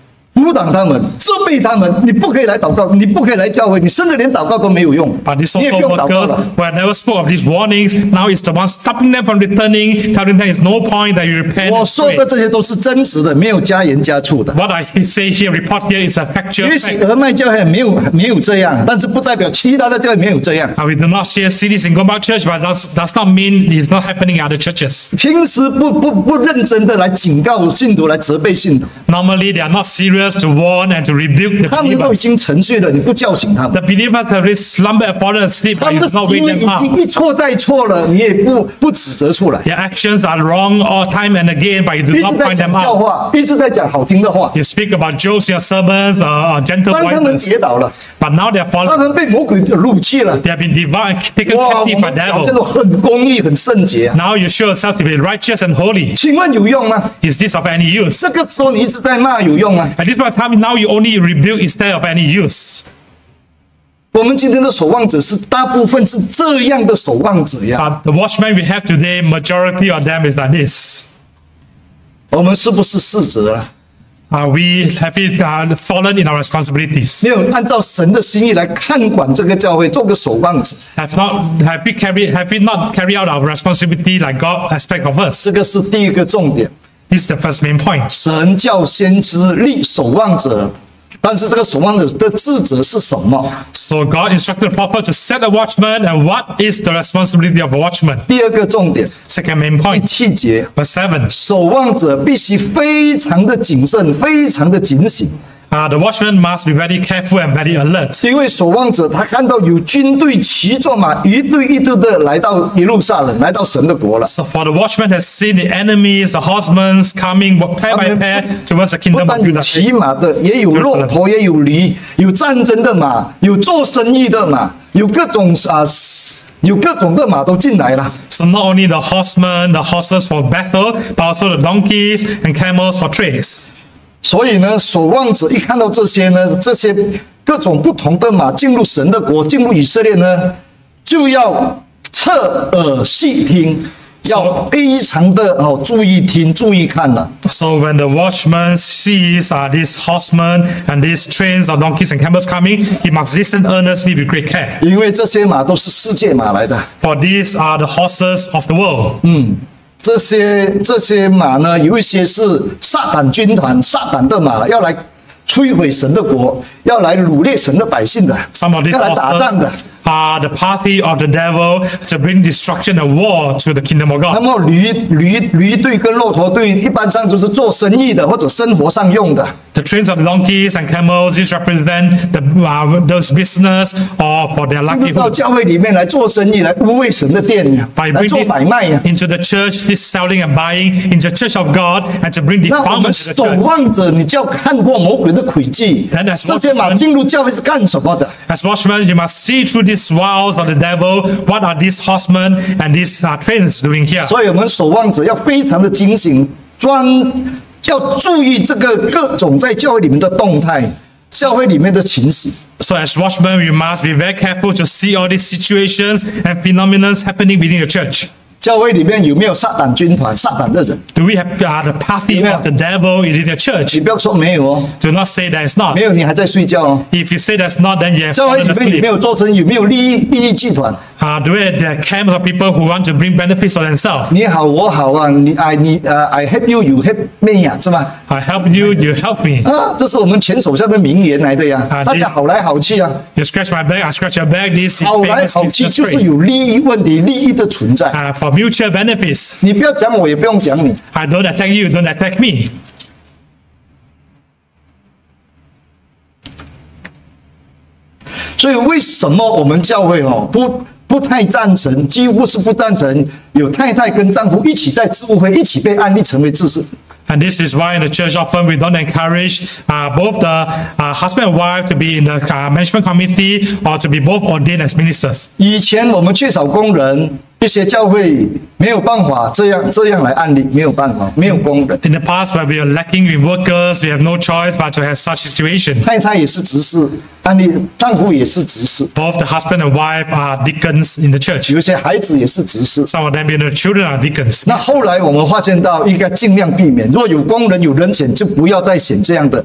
阻挡他们，责备他们，你不可以来祷告，你不可以来教会，你甚至连祷告都没有用， But these 你也不 social 用祷告 workers 了。 who had never spoke of these warnings, now it's the one stopping them from returning, telling them it's no point that you repent 我 and 说的 pray. 这些都是真实的，没有加盐加醋的。 What I say here, report here, is a factual 也许 fact. 俄麦教会没有没有这样，但是不代表其他的教会没有这样。 Uh, we do not share cities in Gombak Church, but does does not mean it's not happening in other churches. 平时不不不认真的来警告信徒，来责备信徒， Normally, they are not serious to warn and to rebuke the 他们都已 believers. 经沉睡了，你不叫醒他们， The believers have really slumbered and fallen asleep, 他 but 们 you 的 do not 行 wake 为已 them up. 经一错再错了，你也不不指责出来， Their actions are wrong all time and again, but you do 一 not 直在 point 讲 them 笑 out. 话，一直在讲好听的话。 You speak about jokes in your sermons or, or gentle 当他们 voices, 跌倒了， but now they are 他 fallen. 们被魔鬼掳去了， They have been devoured, taken 哇，我 captive by 们表现 devil. 的很公义、很圣洁啊， Now you show yourself to be righteous and holy. 请问有用吗？ Is this of any use? 这个时候你一直在骂有用吗？ At this point in time, now you only rebuke instead of any use. 我们今天的守望者是大部分是这样的守望者呀， But the watchmen we have today, majority of them is like this. 我们是不是失责了？ Uh, we have it, uh, fallen in our responsibilities. 没有按照神的心意来看管这个教会，做个守望者， Have not have we carried have we not carried out our responsibility like God expect of us? 这个是第一个重点。 This is the first main point. 神叫先知立守望者，但是这个守望者的职责是什么？ So God instructed the prophet to set a watchman, and what is the responsibility of a watchman? 第二个重点， Second main 第 point, 七节， verse seven. 守望者必须非常的谨慎，非常的警醒， Uh, the watchman must be very careful and very alert. 因为守望者他看到有军队骑着马，一队一队的来到耶路撒冷，来到神的国了。 So for the watchman has seen the enemies, the horsemen coming pair by pair towards the 不 kingdom 但 of 有 Judah. 骑马的，也有骆驼，也有驴，有战争的马，有做生意的马，有各种啊，有各种的马都进来了。 So not only the horsemen, the horses for battle, but also the donkeys and camels for trades. 所以呢，守望者一看到这些呢，这些各种不同的马进入神的国，进入以色列呢，就要侧耳细听，要非常的哦注意听、注意看了。 So when the watchman sees uh, these horsemen and these trains of donkeys and camels coming, he must listen earnestly with great care. 因为这些马都是世界马来的， For these are the horses of the world. 这些这些马呢，有一些是撒旦军团、撒旦的马，要来摧毁神的国，要来掳掠神的百姓的， Some of these 要来打仗的。 horses are the party of the devil to bring destruction and war to the kingdom of 那 God. 么驴驴驴队跟骆驼队一般上就是做生意的或者生活上用的。 The trains of the donkeys and camels, these represent the, uh, those business or for their 进入到 livelihood. 教会里面来做生意，来污秽神的殿呀， By 来 bringing 做 this 买卖呀。 into the church, this selling and buying into the church of God and to bring 那我们 defilement to 守 the church. 望者，你就要看过魔鬼的诡计 Then as。 这些马 watchmen- 进入教会是干什么的？ As watchmen, you must see through these wiles of the devil. What are these horsemen and these uh, trains doing here? 所以我们守望者要非常的警醒，专要注意这个各种在教会里面的动态，教会里面的情形。 So as watchmen, we must be very careful to see all these situations and phenomena happening within the church. 教会里面有没有撒旦军团、撒旦的人？ Do we have uh, the party Amen. of the devil within the church? 你不要说没有哦， Do not say that it's not. 没有你还在睡觉哦。 If you say that's not, then you have 教会 fallen 里面有没 asleep. 有做生意？有没有利益利益集团？ Uh, do we have the camps of people who want to bring benefits for themselves? 你好，我好啊，你哎你呃，I help you, you help me 呀，是吧？ I help you, you help me. 啊，这是我们前首相的名言来的呀， 啊大家好来好去啊， You scratch my back, I scratch your back. This is 好来 famous 好去 business 就是 phrase. 有利益问题、利益的存在。 Uh, for mutual benefits. 你不要讲我，也不用讲你。 I don't attack you, don't attack me. 所以为什么我们教会哦不不太赞成，几乎是不赞成有太太跟丈夫一起在职务会一起被安立成为执事？ And this is why in the church often we don't encourage uh, both the uh, husband and wife to be in the uh, management committee or to be both ordained as ministers. 以前我们缺少工人，一些教会没有办法这样这样来安立，没有办法，没有工人。 In the past, where we are lacking in workers, we have no choice but to have such situation. 太太也是执事，安立丈夫也是执事， Both the husband and wife are deacons in the church. 有一些孩子也是执事。 Some of them, you know, the children are deacons. 那后来我们发现到，应该尽量避免，如果有工人有人选，就不要再选这样的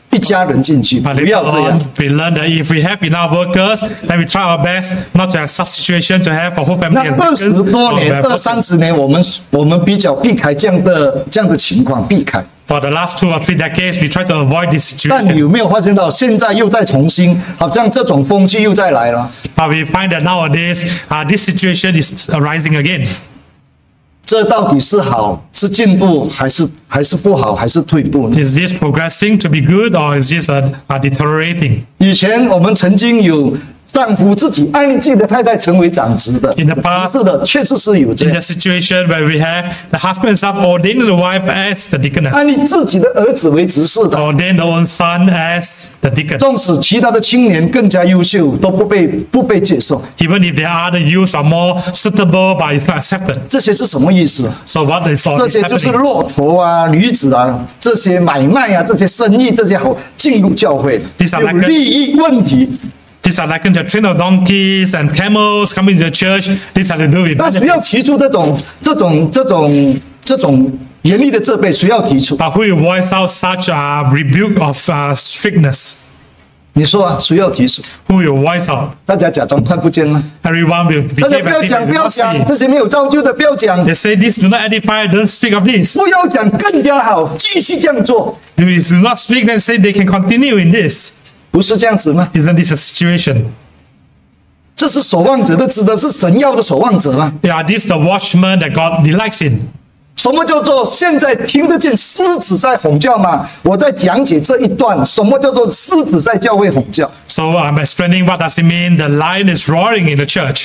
一家人进去， But 不 later 要这样 on,。we learn that if we have enough workers, then we try our best not to have such situation to have a whole 那 family as 二十 deacons 多 or 年、 have 二三十年，我们我们比较避开这样的这样的情况，避开。 For the last two or three decades, we try to avoid this 但 situation. 有没有发现到，现在又在重新，好像这种风气又再来了？ But we find that nowadays, uh, this situation is arising again. 这到底是好，是进步，还是还是不好，还是退步呢？ Is this progressing to be good or is this uh, uh, deteriorating? 以前我们曾经有丈夫自己爱自己的太太成为长职的， In the past- 是的，确实是有这 In 样 the。situation where we have the husband and son ordained the wife as the deaconess, 爱你自己的儿子为执事的， ordained the own son as the deacon. 纵使其他的青年更加优秀，都不被不被接受。 Even if there are other youths are more suitable, but it's not accepted. 这些是什么意思？ So what is all 这 this 些就是 happening? 骆驼啊、驴子啊，这些买卖啊、这些生意、这些好进入教会， These are 有 like a- 利益问题。 These are likened to a train of donkeys and camels coming to the church. These are to do with 那谁要 benefits. 提出这种、这种、这种、这种严厉的责备？谁要提出？ But who will voice out such a rebuke of uh, strictness? 你说啊，谁要提出？ Who will voice out? 大家假装看不见吗？ Everyone will 大家 behave 不要 as if 讲， they 不 do 要 not see 讲， it. 这些没有造就的不要讲， They say this do not edify, don't speak of this. 不要讲更加好，继续这样做， If you do not speak, then say they can continue in this. 不是这样子吗？ Isn't this a situation? 这是守望者的职责，是神要的守望者吗？ Yeah, this is the watchman that God delights in. 什么叫做现在听得见狮子在吼叫吗？我在讲解这一段，什么叫做狮子在教会吼叫？ So I'm explaining what does it mean the lion is roaring in the church.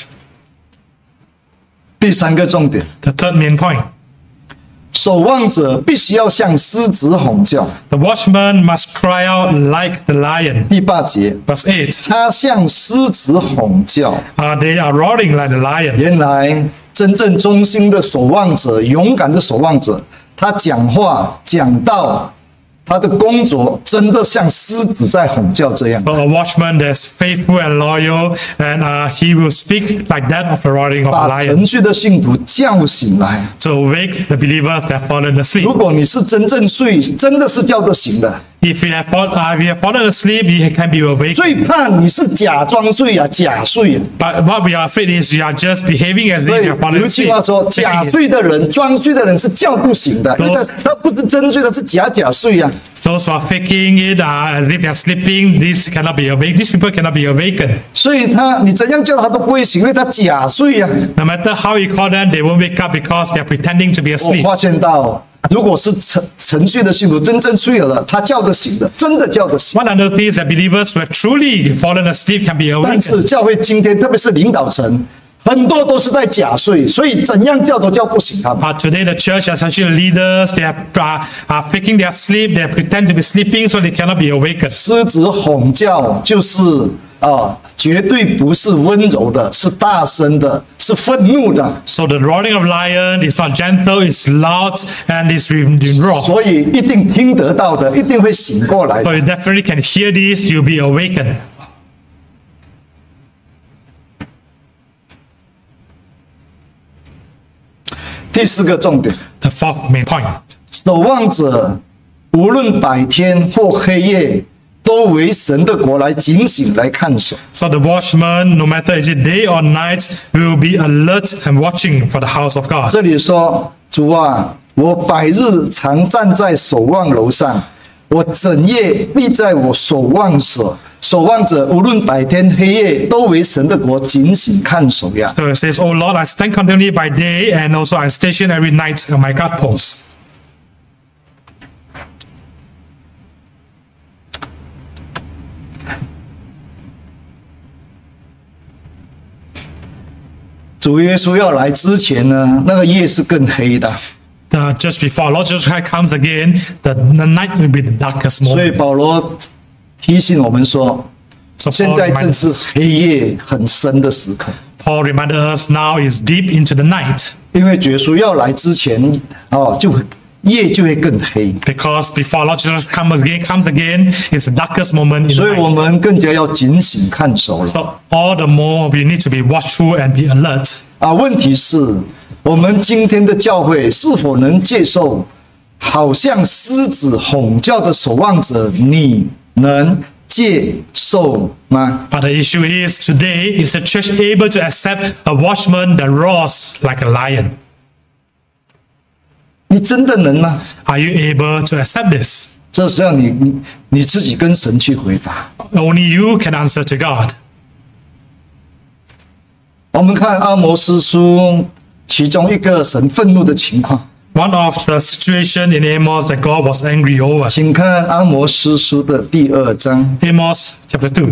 第三个重点， The third main point. 守望者必须要像狮子吼叫。 The watchman must cry out like the lion. 第八节， Verse eight. 他像狮子吼叫。 Uh, they are roaring like the lion. 原来真正忠心的守望者，勇敢的守望者，他讲话讲道，他的工作真的像狮子在吼叫这样， So a watchman that's faithful and loyal, and uh, he will speak like that of the roaring of a 把 lion 程序的信徒叫醒来。 to wake the believers that have fallen 如 asleep. 果你是真正睡，真的是叫得醒的。 If you have, fall, uh, if you have fallen asleep, you can be awake. 最怕你是假装睡啊，假睡啊。 But what we are afraid is you are just behaving as 所 if 以 you have fallen 有句 asleep. 话说，假 Taking it. 睡的人、装睡的人是叫不醒的，因为他 Those- 他不是真睡的，是假假睡啊。 Those who are faking it uh, as if they are sleeping, these cannot be awake. These people cannot be awakened. 所以他你怎样叫他都不会醒，因为他假睡啊。 No matter how you call them, they won't wake up because they are pretending to be 我 asleep. 发现到，如果是程程序的信徒真正睡了，他叫得醒的，真的叫得醒。 One other thing is that believers who have truly fallen asleep can be 但 awakened. 是教会今天，特别是领导层，很多都是在假睡，所以怎样叫都叫不醒他们。 But today, the church, especially the leaders, they are, uh, are faking their sleep. They pretend to be sleeping, so they cannot be awakened. 狮子吼叫就是啊，绝对不是温柔的，是大声的，是愤怒的， So the roaring of lion is not gentle, it's loud, and it's in in roar. 所以一定听得到的，一定会醒过来 So 的。 you definitely can hear this, you'll be awakened. 第四个重点， The fourth main point. 守望者无论白天或黑夜，都为神的国来警醒来看守。 So the watchman, no matter is it day or night, will be alert and watching for the house of God. 这里说：“主啊，我百日常站在守望楼上，我整夜立在我守望所。守望者无论白天黑夜，都为神的国警醒看守呀。” So it says, O Lord, I stand continually by day, and also I station every night on my guard post. 主耶稣要来之前呢，那个夜是更黑的， The, just before Lord Jesus Christ comes again, the, the night will be the darkest 所以 moment. 保罗提醒我们说， So 现 Paul 在正 reminded 是 us, 黑夜很深的时刻。 Paul reminded us now is deep into the night, 因为耶稣要来之前，哦，就夜就会更黑， because before Lord Jesus comes again, comes again, it's the darkest moment in 所 the 以我 night. 们更加要警醒看守了。 So all the more we need to be watchful and be alert. 啊，问题是，我们今天的教会是否能接受好像狮子吼叫的守望者，你能接受吗？ But the issue is today, is the church able to accept a watchman that roars like a lion? 你真的能吗？ Are you able to accept this? 这是要你你你自己跟神去回答。 Only you can answer to God. 我们看阿摩司书其中一个神愤怒的情况， One of the situation in Amos that God was angry over. 请看阿摩司书的第二章。 Amos chapter two.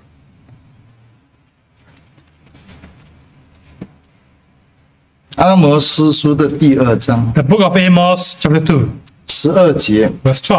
阿摩司书的第二章 The book of Amos chapter two, 十二节， verse twelve.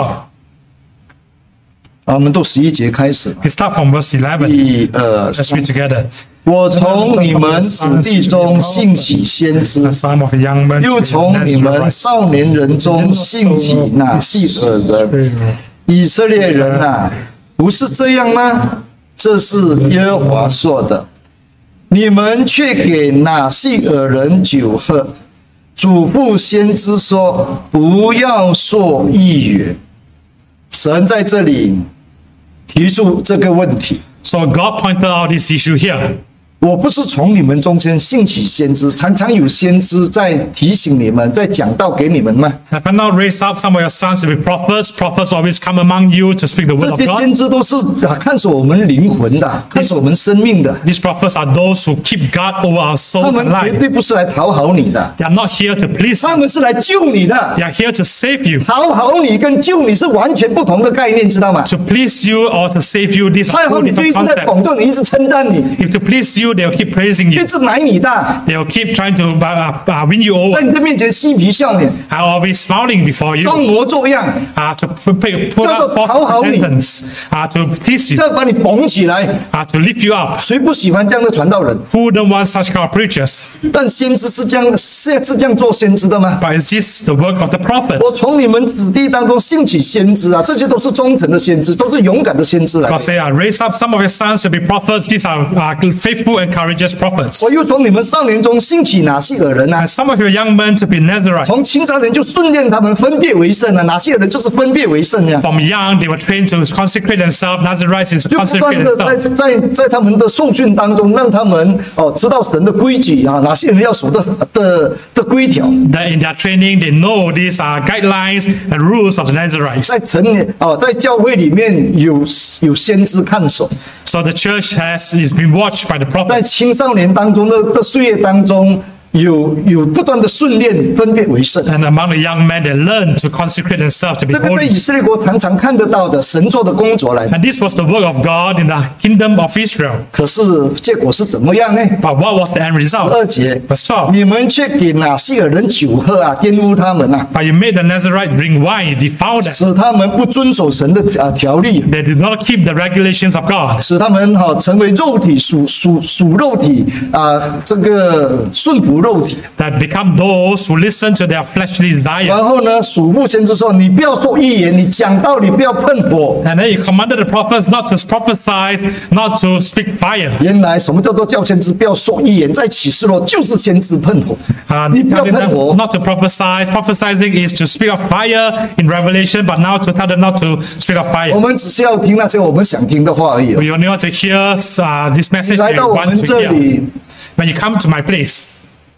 啊，我们读十一节开始。 We start from verse eleven. 一二 Let's 三 read together. 我从你们子弟中兴起先知， The son of a young man 又从你们少年人中兴起拿细耳人。以色列人啊，不是这样吗？这是耶和华说的。你们却给拿细耳人酒喝，嘱咐先知说：不要说预言。神在这里提出这个问题。 So God pointed out this issue here. 我不是从你们中间兴起先知，常常有先知在提醒你们，在讲道给你们吗？ Have I not raised up some of your sons to be prophets? Prophets always come among you to speak the 这 word of 些 God. 先知都是啊看守我们灵魂的，看守我们生命的。 These prophets are those who keep guard over our 他 souls 们 and 绝 life. 对不是来讨好你的， They are not here to please 他 you. 们是来救你的。 They are here to save you. 讨好你跟救你是完全不同的概念，知道吗？ To please you or to save you, these 讨 are 好 two 你就一 different 直在 concepts. 捧逗你，一直称赞你， If to please you, they'll keep praising 一 you. 直买你的， They'll keep trying to uh, uh, win you 在 over. 你的面前嬉皮笑脸， Are always smiling before you. 装模作样， Uh, to put, put put 叫 up 做 false 讨好你。 pretense. Uh, to tease you. 要把你捧起来。 Uh, to lift you up. 谁不喜欢这样的传道人？ Who don't want such kind of preachers? 但先知是这样，是是这样做先知的吗？ But is this the work of the prophet? 我从你们子弟当中兴起先知啊，这些都是忠诚的先知，都是勇敢的先知来的。 God say, uh, raise up some of your sons to be prophets. These are uh, faithful and courageous prophets. 我又从你们少年中兴起拿细耳人啊 And，some of your young men to be Nazarites. 从青少年就训练他们分别为圣啊，哪些人就是分别为圣呀、啊， From young, they were trained to consecrate themselves. Nazarites is to 就不断 consecrate 的在 themselves. 在在他们的受训当中，让他们哦知道神的规矩啊，哪些人要守的的的规条， That in their training, they know these are guidelines and rules of the Nazarites. 在城里哦，在教会里面有有先知看守， So the church has is been watched by the 在 prophet. 青少年当中的的岁月当中，有有不断的训练分别为圣。 And among the young men, they learn to consecrate themselves to be 这个在 holy. 以色列国常常看得到的神做的工作来的。 And this was the work of God in the kingdom of Israel. 可是结果是怎么样呢？ But what was the end 二 result? 节， Verse twelve. 你们却给拿细耳人酒喝啊，玷污他们啊， But you made the Nazarites drink wine, you defiled them. 使他们不遵守神的啊条例， They did not keep the regulations of God. 使他们哈、成为肉体属属属肉体啊，这个顺服肉体。 That become those who listen to their fleshly desires. 然后呢，属父先知说：“你不要说预言，你讲道理不要喷火。 And then he commanded the prophets not to prophesy, not to speak fire. ” 原来什么叫做叫先知不要说预言？在启示录就是先知喷火， Uh, 你不要 telling 喷 them 火。 not to prophesy. Prophesizing is to speak of fire in Revelation, but now to tell them not to speak of 我 fire. 们只是要听那些我们想听的话而已。 We only want to hear uh, this 你 message 来 that 到 you 我 want 们 to 这 hear. 里， When you come to my place,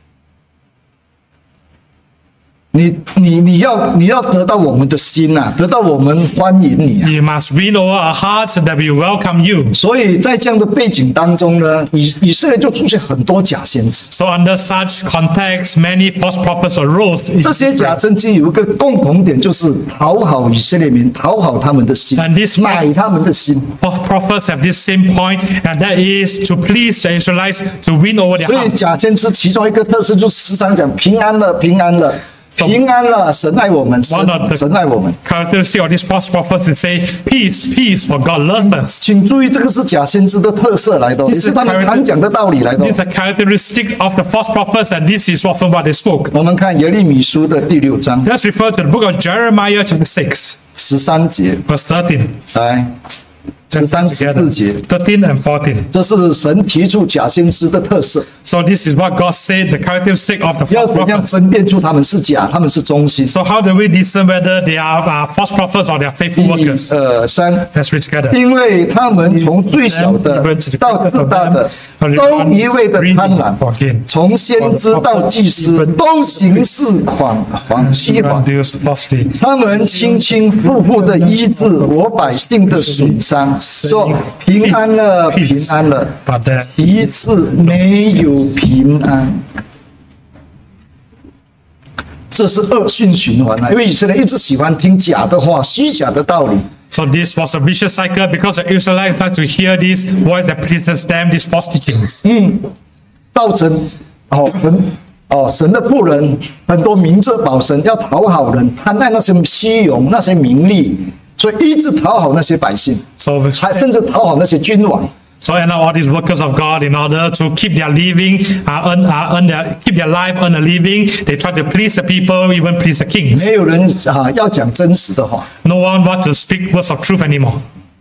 你你你要你要得到我们的心呐、得到我们欢迎你啊！ you must win over our hearts that we welcome you. 所以在这样的背景当中呢，以以色列就出现很多假先知。 So under such context, many false prophets arose. in 这些假 Israel. 先知有一个共同点，就是讨好以色列民，讨好他们的心 And this， 买他们的心。 False prophets have this same point, and that is to please the Israelites, to win over their 所以 hearts. 假先知其中一个特色就是时常讲平安了，平安了，平安了，神爱我们，神 One of the 神爱我们。 characteristic of these false prophets is say, peace, peace, for God loves us. 请注意，这个是假先知的特色来的哦，也 This 是 is 他们常讲的道理来的哦。 This is a characteristic of the false prophets, and this is often what they spoke. 我们看耶利米书的第六章 Let's refer to the book of Jeremiah chapter six, 十三节， verse thirteen. 来， 十三、十四节， thirteen and fourteen. 这是神提出假先知的特色。 So this is what God said, the characteristic of the 要 false 怎样 prophets. 分辨出他们是假，他们是忠心？ So how do we discern whether they are uh, false prophets or they are faithful 一 workers? 二三， Let's read together. 因为他们从最小的到最大的，都一味的贪婪；从先知到祭司，都行事狂狂虚谎。 Reproduce falsely. 他们轻轻复复的医治我百姓的损伤，说平安了，平安了。 But uh, 其次没有平安。这是恶性循环啊！因为以色列一直喜欢听假的话、虚假的道理， so this was a vicious cycle because the Israelites like to hear this voice that pleases them, these false teachings. 造成哦神哦神的仆人很多明哲保身，要讨好人，贪爱那些虚荣、那些名利，所以一直讨好那些百姓， So, 还甚至讨好那些君王。 so and now all these workers of God, in order to keep their living, uh, earn, uh, earn their, keep their life, earn a living, they try to please the people, even please the kings. 没有人啊要讲真实的话。 No one wants to speak words of truth anymore.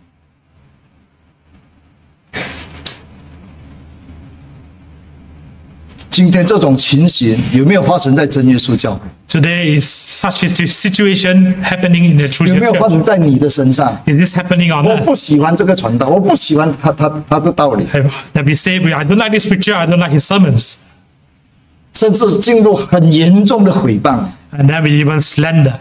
今天这种情形有没有发生在真耶稣教会？ Today is such a situation happening in the true 有没有 church. 发生在你的身上？ Is this happening on 我 us? 不喜欢这个传道，我不喜欢他他他的道理， That we say, I don't like this preacher, I don't like his sermons. 甚至进入很严重的诽谤。 And then we even slander.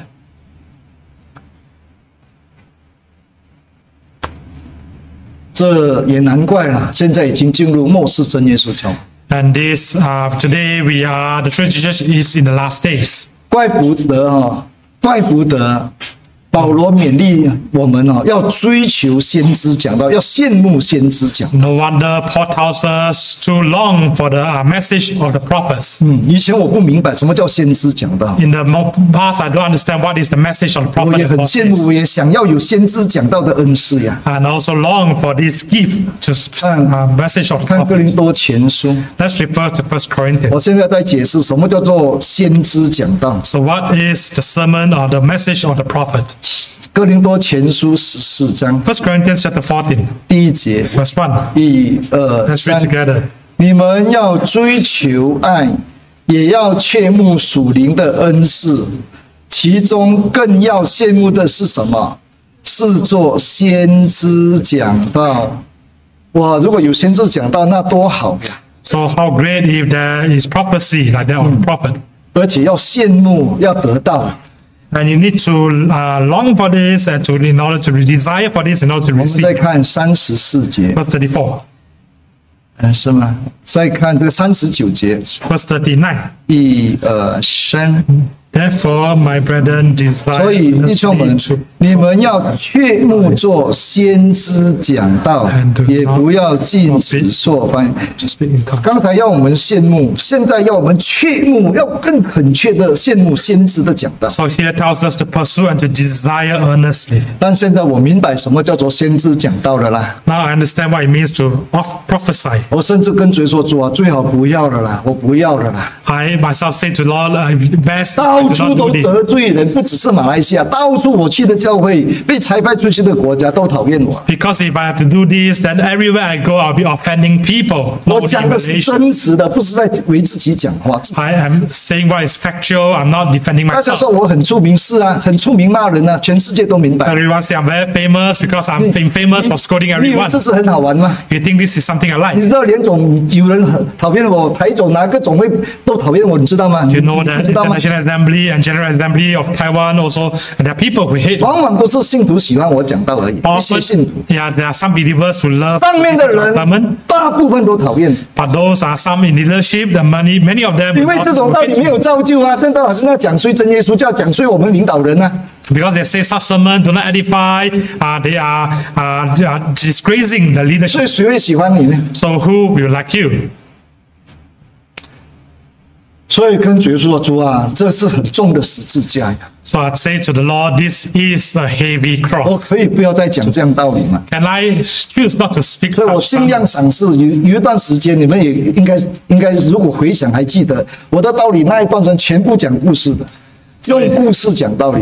这也难怪了，现在已经进入末世真耶稣教会， And this, uh, today we are, the true church is in the last days. 怪不得哈，怪不得保罗勉励我们哦，要追求先知讲道，要羡慕先知讲道。 No wonder Paul tells us to long for the uh, message of the prophets. 嗯，以前我不明白什么叫先知讲道， In the mo- past, I don't understand what is the message of the 我 prophet 也 and 很羡慕， apostles. 我也想要有先知讲道的恩赐呀。 And also long for this gift to uh, message of the 看哥林 prophet. 多前书， Let's refer to First Corinthians. 我现在在解释什么叫做先知讲道。 So what is the sermon or the message of the prophet? 哥林多前书十四章 First Corinthians chapter fourteen, 第一节， verse one. 一二 Let's read 三。 together. 你们要追求爱，也要切慕属灵的恩赐，其中更要羡慕的是什么？是做先知讲道。哇，如果有先知讲道，那多好呀！ So how great if there is prophecy like that of the prophet. 而且要羡慕，要得到。 And you need to uh, long for this and to in order to desire for this in order to 我们 receive. 再看三十四节， Verse thirty-four, 嗯，是吗？再看这个三十九节， verse thirty-nine. 一二三。 Therefore, my brethren, 所以 desire 弟兄们 earnestly to， 你们要切慕做先知讲道，也不要禁止说翻。 to speak in tongues. 刚才要我们羡慕，现在要我们切慕，要更恳切的羡慕先知的讲道。 So here tells us to pursue and to desire earnestly. 但现在我明白什么叫做先知讲道了啦。 Now I understand what it means to off prophesy. 我甚至跟主说：“主啊，最好不要了啦，我不要了啦。 I myself say to Lord, uh, best ” 到 I do 处 not 都 do this. 得罪人，不只是马来西亚，到处我去的教会，被差派出去的国家都讨厌我。 Because if I have to do this, then everywhere I go, I'll be offending people. 我 Not only 讲 in 的是 Malaysia. 真实的，不是在为自己讲话。 I am saying what is factual. I'm not defending 大家 myself. 说我很出名，是啊，很出名骂人啊，全世界都明白。 Everyone say I'm very famous because I'm being famous for scolding 你以为 everyone. 这是很好玩吗？ You think this is something I 你 like? 知道连总有人很讨厌我，台总哪个总会都讨厌我，你知道吗？ You know 你 that 知道吗？ International Assembly and General Assembly of Taiwan also, and there are people who hate. 往往都是信徒喜欢我讲道而已，一些 Often, 信徒， yeah, there are some believers who love 上面的 this sermon, 人大部分都讨厌， but those are some in leadership. The many, many of them 因为 will 这 not- 种 will 道理 hate 没有 you 造就啊。正道老师那讲谁真耶稣教，讲谁我们领导人啊。 because they say such sermon do not edify. Uh, they are, uh, they are disgracing the 所 leadership. 以谁会喜欢你呢？ So who will like you? 所以跟主耶稣说：“主啊，这是很重的十字架呀， So I'd say to the Lord, this is a heavy 我 cross. 可以不要再讲这样道理吗？” Can I choose not to speak 所以我 such 尽量 sermons? 赏识。有有一段时间，你们也应该应该，如果回想还记得我的道理那一段时间，全部讲故事的，用故事讲道理。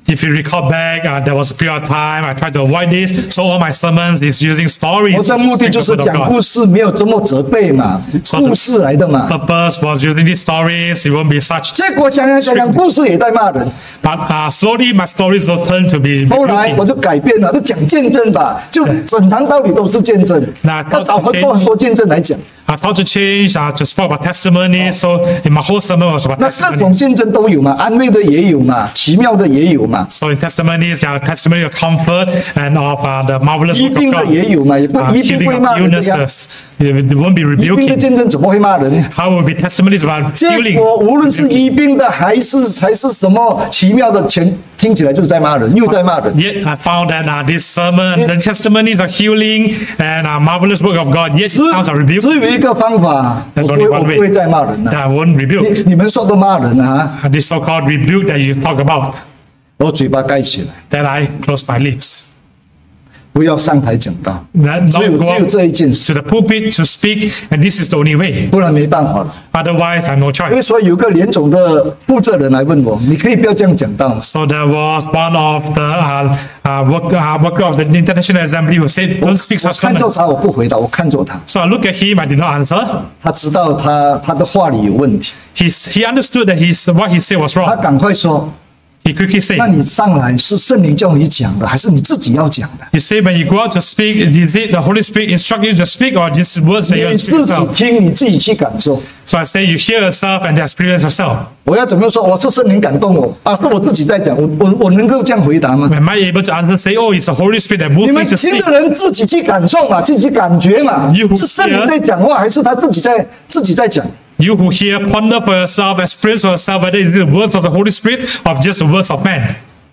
If you recall back, uh, there was a period of time I tried to avoid this, so all my sermons is using 我 stories. 的目的就是 to speak the word 讲 of 故 God. 事，没有这么责备嘛， So 故事来的嘛。 Purpose was using these stories. It won't be such. 结果讲讲讲讲，故事也在骂人。 But uh, slowly, my stories will turn to be 后来 rebuking. 我就改变了，就讲见证吧，就整堂道理都是见证， 那要找很多很多见证来讲。 I thought to change, uh, to speak about testimony. So in my whole sermon was about 那各 testimony. 种见证都有嘛，安慰的也有嘛，奇妙的也有嘛， So in testimonies, there are testimony of comfort and of uh, the marvelous 医 work 病 of 的 God. 也有嘛，也不 Uh, 医病 healing 会 of 骂人的呀。 illnesses. It won't be 医病的 rebuking. 见证怎么会骂人呢？ How will be testimonies about 结 healing? 果无论是医病的还是还是什么奇妙的，全听起来就是在骂人，又在骂人。 Yet I found that uh, this sermon, the testimonies of healing and uh, marvelous work of God, yet it 只 sounds like rebuke. 只有一个方法，我 There's 不 only 会我 one 不 way. 会再骂人了。 That I won't rebuke. 你你们说的骂人啊， Uh, This so-called rebuke that you talk about, 我嘴巴盖起来， that I close my lips. 不要上台讲道， That 只有 not 只 go 有 out 这一件事， to the pulpit to speak, and this is the only way. 不然没办法了。 Otherwise, I have no 因为 choice. 说有个联总的负责人来问我，你可以不要这样讲道吗？ So there was one of the uh, uh, work, uh, worker of the International Assembly who said, "Don't speak 我 such 看着 sermons." 他，我不回答，我看着他， So I look at him. I did not answer. 他知道他他的话里有问题， He's, he understood that his what he said was 他 wrong. 赶快说： He quickly said, 那你上来是圣灵叫你讲的，还是你自己要讲的？ "You say when you go out to speak, is it the Holy Spirit instruct you to speak, or these words that you 你 speak 自己 yourself?" 听，你自己去感受。 So I say, you hear yourself and experience yourself. 我要怎么说？我是圣灵感动我啊，是我自己在讲，我我我能够这样回答吗？ Am I able to answer? Say, "Oh, it's the Holy Spirit that 你 moved me 们 to 听 speak." 的人自己去感受嘛，自己去感觉嘛 You who， 是圣灵在讲话，还是他自己在自己在讲？ You who hear, ponder for yourself, experience for yourself whether it is the words of the Holy Spirit or just the words of man.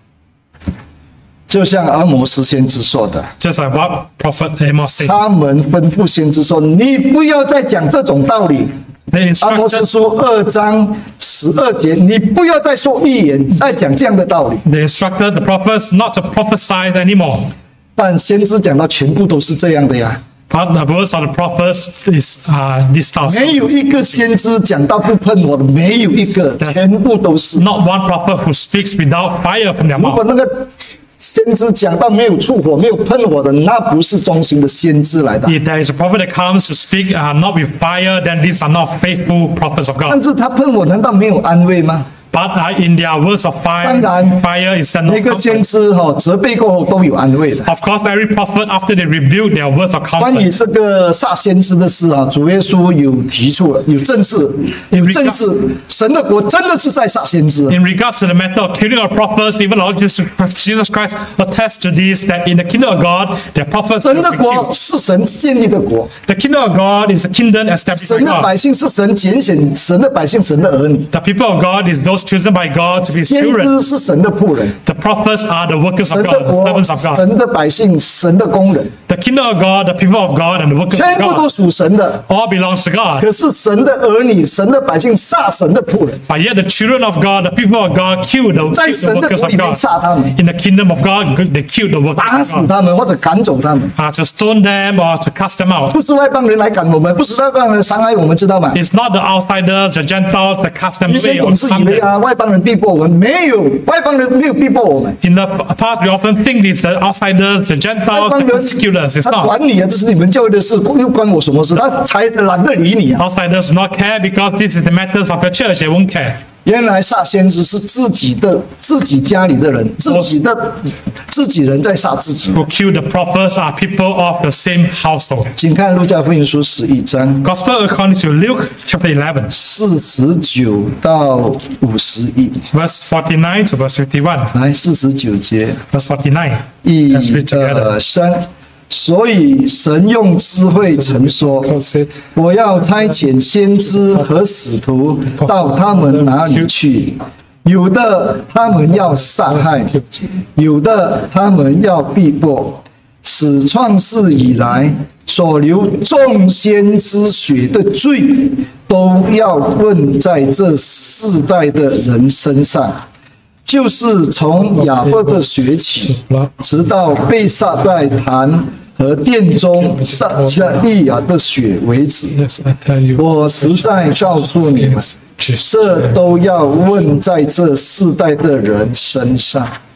就像阿摩斯先知说的， Just like what Prophet Amos said. 他们吩咐先知说：“你不要再讲这种道理。” They 阿摩斯 instructed, 书二章十二节，你不要再说预言，再讲这样的道理。 they instructed the prophets not to prophesy anymore. 但先知讲到全部都是这样的呀， But the words of the prophets is uh, this house. 没有一个先知讲到不喷我的，没有一个，全部都是。 Not one prophet who speaks without fire from their 如果 mouth. 那个先知讲到没有触火、没有喷火的，那不是忠心的先知来的。 If there is a prophet that comes to speak uh, not with fire, then these are not faithful prophets of 但 God. 是他喷火，难道没有安慰吗？ But uh, in their words of fire, 当然， fire is that 每 not 个先 comfort. 知哈、责备过后都有安慰的。 Of course, every prophet after they rebuke their words of 关于 comfort. 这个撒先知的事啊，主耶稣有提出了，有证实，有证实，神的国真的是在撒先知。 In regards to the matter of killing of prophets, even Lord Jesus Jesus Christ attests to this, that in the kingdom of God, their prophets 神 will 的 be 国 killed. 是神建立的国， The kingdom of God is a kingdom established by 神的 God. 百姓是神拣选，神的百姓，神的儿女。 The people of God is those chosen by God to be His 先 children. 知是神的仆人， The prophets are the workers 神 of 的 God, the 国， servants of God. 神的百姓，神的工人， The kingdom of God, the people of God, and the workers 全 of 部都 God 属神的。 all belongs to God. 可是神的儿女，神的百姓杀神的仆人， But yet the children of God, the people of God, kill the, 在 kill 神 the 的 workers 国 of 里面 God. 杀他们， In the kingdom of God, they kill the 打 workers 死 of God. 他们，或者赶走他们。 Uh, to stone them or to cast them out. 不是外邦人来赶我们，不是外邦人伤害我们，知道吗？ It's not the outsiders, the Gentiles that cast them 以前 away 总 or 是以 harm 为 them. 啊，外邦人逼迫我们，没有，外邦人没有逼迫我们。 In the past, we often think it's the outsiders, the 外 Gentiles, 邦 the 人 persecutors. It's 他 not. 管你啊，这是你们教会的事，又关我什么事？他才懒得理你啊。 Outsiders do not care because this is the matters of the church. They won't care. 原来撒先知是自己的自己家里的人，自己的自己人在杀自己。 Who kill the prophets are people of the same household. 请看路加福音书十一章 Gospel according to Luke chapter eleven, 四十九到五十一， verse forty-nine to verse fifty-one. 来四十九节， Verse forty-nine. 一 Let's read together. 二三。所以神用智慧曾说：“我要差遣先知和使徒到他们那里去，有的他们要杀害，有的他们要逼迫。此创世以来所流众先知血的罪，都要问在这世代的人身上。”就是从亚伯的血起，直到被杀在坛和殿中撒加利亚的血为止。 Yes, I tell you. 我实在告诉你们，这都要问在这世代的人身上。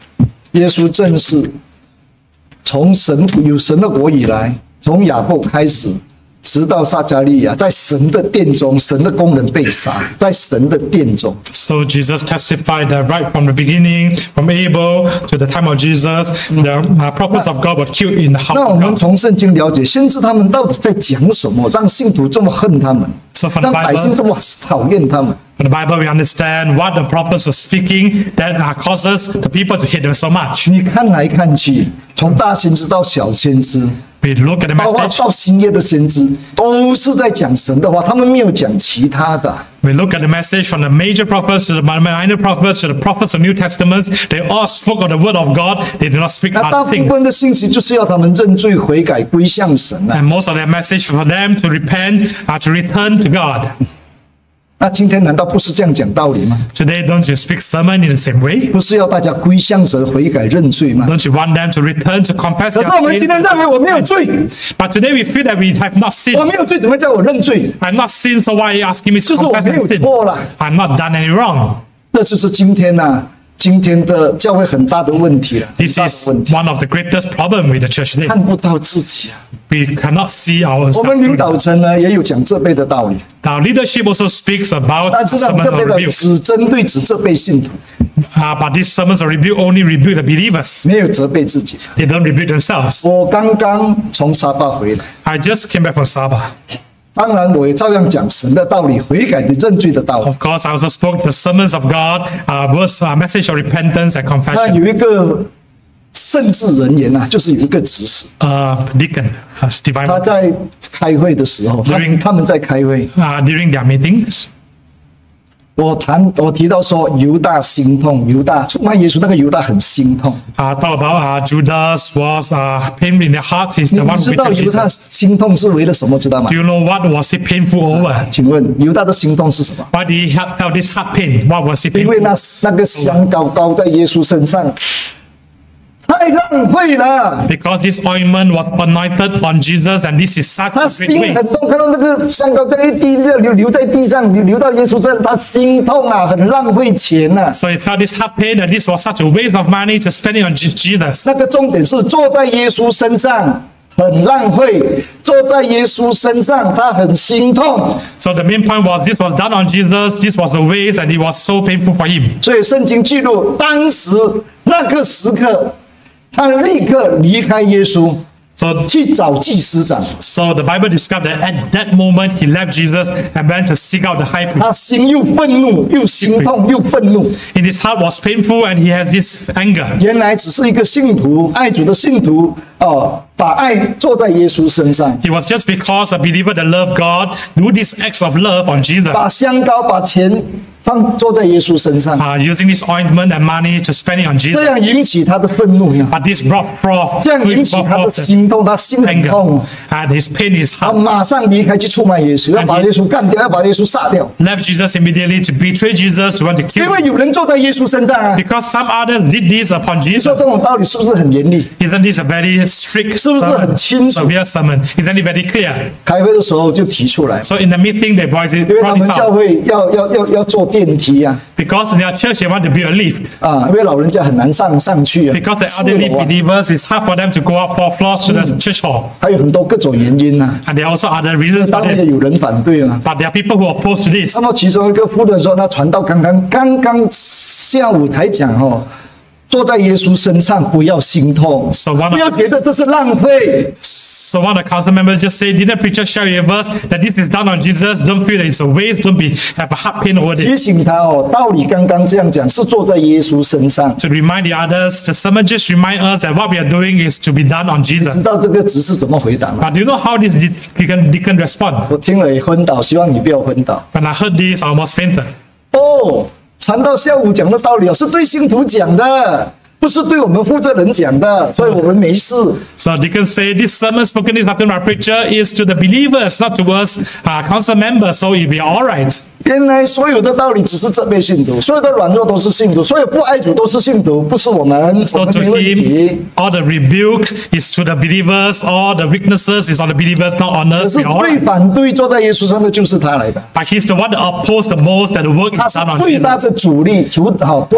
耶稣正是从神有神的国以来，从雅各开始，直到撒迦利亚，在神的殿中，神的工人被杀，在神的殿中。 So Jesus testified that right from the beginning, from Abel to the time of Jesus, the uh, prophets of God were killed in the house 那我 of 们 God. 从圣经了解，先知他们到底在讲什么，让信徒这么恨他们， So from the 让百姓 Bible, 这么讨厌他们。 from the Bible, we understand what the prophets were speaking that uh, causes the people to hate them so much. 你看来看去，从大先知到小先知， We look at the 包括 message. 到新约的先知，都是在讲神的话，他们没有讲其他的。 We look at the message from the major prophets to the minor prophets to the prophets of New Testament. They all spoke of the word of God. They did not speak 那大 other 部 things. 分的信息就是要他们认罪悔改归向神啊。 And most of their message for them to repent, uh, to return to God. 那今天难道不是这样讲道理吗？ Today, don't you speak sermon in the same way? 不是要大家归向神悔改认罪吗？ Don't you want them to return to confess 可 their 是我们今天 sins? 认为我没有罪， But today we feel that we have not 我 sinned. 没有罪，怎么叫我认罪？ I'm not sinned, so why are you asking me 就 to 是我 confess 没有 my sin? 错了。 I'm not done any wrong. 这就是今天呐、啊，今天的教会很大的问题了，很 This 大的 is 问题， one of the greatest problems with the church today. 看不到自己啊。 We cannot see 我 ourselves. 们领导层呢也有讲这辈的道理， Our leadership also speaks about 但是呢， sermon 这辈 of 的 rebuke. 只针对只这辈信徒， Uh, but these sermons of rebuke only rebuke the believers. 没有责备自己。 They don't rebuke themselves. 我刚刚从沙巴回来， I just came back from Sabah. 当然我也照样讲神的道理、悔改的认罪的道理。 Of course, I also spoke the sermons of God, uh, verse, uh, message of repentance and 那 confession. 有一个圣治人员呐、啊，就是有一个执事， Uh, deacon, uh, divine, 他在开会的时候，他 During- 他们在开会， uh, during their meetings. 我谈我提到说犹大心痛，犹大出卖耶稣那个犹大很心痛。 Uh, talk about uh, Judas was uh, pain in their heart. He's 你 the 你 one 知 who 道 betrayed 犹大 Jesus. 心痛是为了什么？知道吗 Do？you know what was he painful over? 请问犹大的心痛是什么？ Why did he have, felt this heart pain? What was he 因为 painful? 那那个香膏膏在耶稣身上，太浪费了。 Because this ointment was anointed on Jesus, and this is such 他 a 心 great 很 way. 痛，看到那个香膏在一滴这样流流在地上，流流到耶稣身上，他心痛啊，很浪费钱呐、啊。 So he felt this heart pain, and this was such a waste of money to spend it on Je- Jesus. 那个重点是坐在耶稣身上很浪费，坐在耶稣身上他很心痛。 So the main point was this was done on Jesus, this was a waste, and it was so painful for him. 所以圣经记录当时那个时刻，他立刻离开耶稣， So, 去找祭司长。 so the Bible described that at that moment he left Jesus and went to seek out the high priest. 他心又愤怒，又心痛，又愤怒。 In his heart was painful, and he has this anger. 原来只是一个信徒，爱主的信徒哦，把爱坐在耶稣身上， It was just because a believer that loved God do these acts of love on Jesus, 把香膏、把钱放坐在耶稣身上， uh, using this ointment and money to spend it on 这 Jesus. 样引起他的愤怒呀， But this brought forth, 这样引 brought 起他的 forth 心痛，他心很 anger, 痛， and his pain in his 他 heart. 马上离开去出卖耶稣，要把耶稣干掉，要把耶稣杀掉， Left Jesus immediately to betray Jesus, to want to 因 kill 为 him. 有人坐在耶稣身上啊。 Because some others did this upon 你说 Jesus. 这种道理是不是很严厉？ Isn't this a very strict, 是不是很清楚？ severe sermon? Isn't it very clear? 开会的时候就提出来， So in the meeting, they brought it, 因为他 brought 们 this 教 out. 会要要要要做电梯啊， Because in their church, they want to build a lift. 啊，因为老人家很难上上去啊， Because the 四 elderly 楼啊 believers, it's hard for them to go up four floors to the church hall. 还有很多各种原因呐、啊。 And there are also other reasons for 当然也 this. 有人反对嘛。 But there are people who are opposed to this. 那么其中一个妇人说，他传道刚刚刚刚下午才讲哦，坐在耶稣身上不要心痛， So one 不要 of, 觉得这是浪费。 so one of the council members just say, didn't preacher share with us that this is done on Jesus? Don't feel that it's a waste. Don't be have a heart pain over 提 this. 醒他哦，道理刚刚这样讲是坐在耶稣身上。 To remind the others, the sermon just remind us that what we are doing is to be done on 知 Jesus. 道这个执事怎么回答吗？ But do you know how this deacon, deacon respond? 我听了也昏倒，希望你不要昏倒。 When I heard this, I almost fainted. 哦，传道下午讲的道理哦，是对信徒讲的，不是对我们负责人讲的，所以我们没事。 So deacon say this sermon spoken this afternoon by preacher is to the believers, not to us, uh, council members. So it'll be all right. 原来所有的道理只是这辈信徒，所有的软弱都是信徒，所有不爱主都是信徒，不是我们，我 So 们 to 没问 him, 题。 all the rebuke is to the believers, all the weaknesses is on the believers, not on 可 us. 是 We're all 最 right. 反对坐在耶稣上的就是他来的， But he's the one that opposed the most that the work 他 is 是 done on 最大 Jesus. 的阻力，阻好不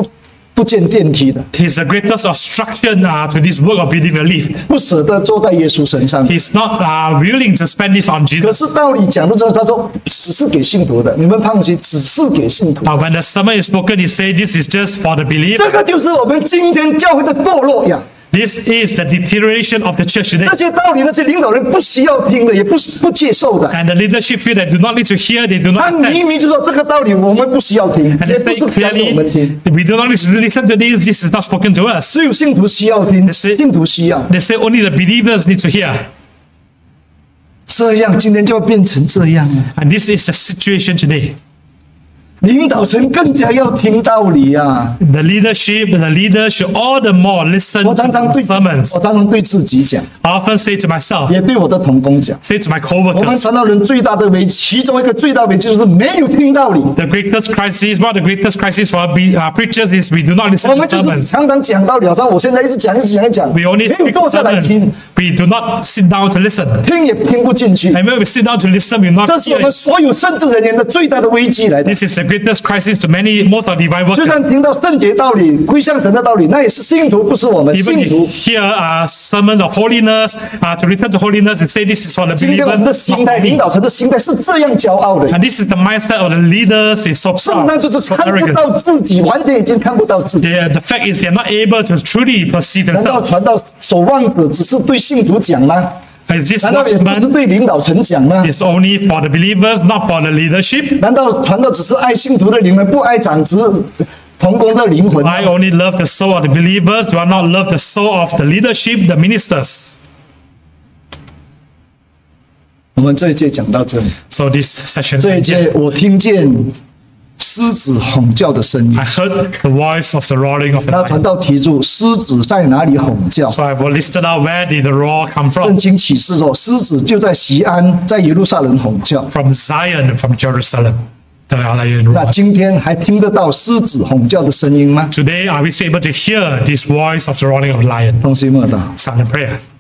不建电梯的， He's the greatest obstruction uh, to this work of building a lift. 不舍得坐在耶稣身上。 He's not uh, willing to spend this on 可 Jesus. 是道理讲的时候，他说只是给信徒的，你们放心，只是给信徒。 Uh, when the sermon is spoken, he said this is just for the believer. 这个就是我们今天教会的堕落呀！ This is the deterioration of the church today. 这些道理，那些领导人不需要听的，也不不接受的。 And the leadership feel that do not need to hear, they do 他 not 明 understand. 明就说这个道理我们不需要听， And 也 they 不 say 是讲给我们 clearly, 听， we do not need to listen to this, this is not spoken to us. 只有信徒需要听，信徒需要。 They say only the believers need to hear. 这样今天就要变成这样了。 And this is the situation today. 领导层更加要听道理啊！ The leadership, the leaders should all the more listen 我 to 常常对 sermons. 我常常对自己讲， I often say to myself, 也对我的同工讲， say to my 我们 co-workers, 传道人最大的危，其中一个最大的危机就是没有听道理。 the greatest crisis, one of the greatest crises for be- uh, preachers is we do not 我 listen 们 to 就是 sermons. 常常讲道理，好像我现在一直讲，一直讲，一直讲， We only 没有 speak 坐下来 sermons. 听， We do not sit down to listen. 听也听不进去。 And when we sit down to listen, we not 这是我 hear. 们所有圣职人员的最大的危机来的。 This is the greatest crisis to many, most of divine 就 workers. 算听到圣洁道理、归向神的道理，那也是信徒，不是我们 Even 信 you 徒。 hear a sermon of holiness, uh, to return to holiness, and say this is for the 今天我 believers, 们的 not 心态， for 领 me. 导层的心态是这样骄傲的， And this is the mindset of the leaders is so 圣 proud, 诞就是 so 看不 arrogant. 到自己，完全已经看不到自己。 Yeah, the fact is they're not able to truly perceive 难道 themselves. 传道守望者只是对信徒讲吗？ Is this 难道也不是 watchman 对领导层讲吗？ is only for the believers, not for the leadership? 难道传道只是爱信徒的灵魂，不爱长子同工的灵魂吗？ I only love the soul of the believers, do I not love the soul of the leadership, the ministers? 我们这一届讲到这里， So this session, 这一届我听见狮子吼叫的声音。 I heard the voice of the roaring of the 那传 lion. 道提出狮子在哪里吼叫？ So I've listed out where did the roar come 圣 from? 经启示说，狮子就在锡安，在耶路撒冷吼叫。 From Zion, from Jerusalem. The lion 那 roared. 今天还听得到狮子吼叫的声音吗？ Today, are we still able to hear this voice of the roaring of the lion? 同学们的。 Silent prayer.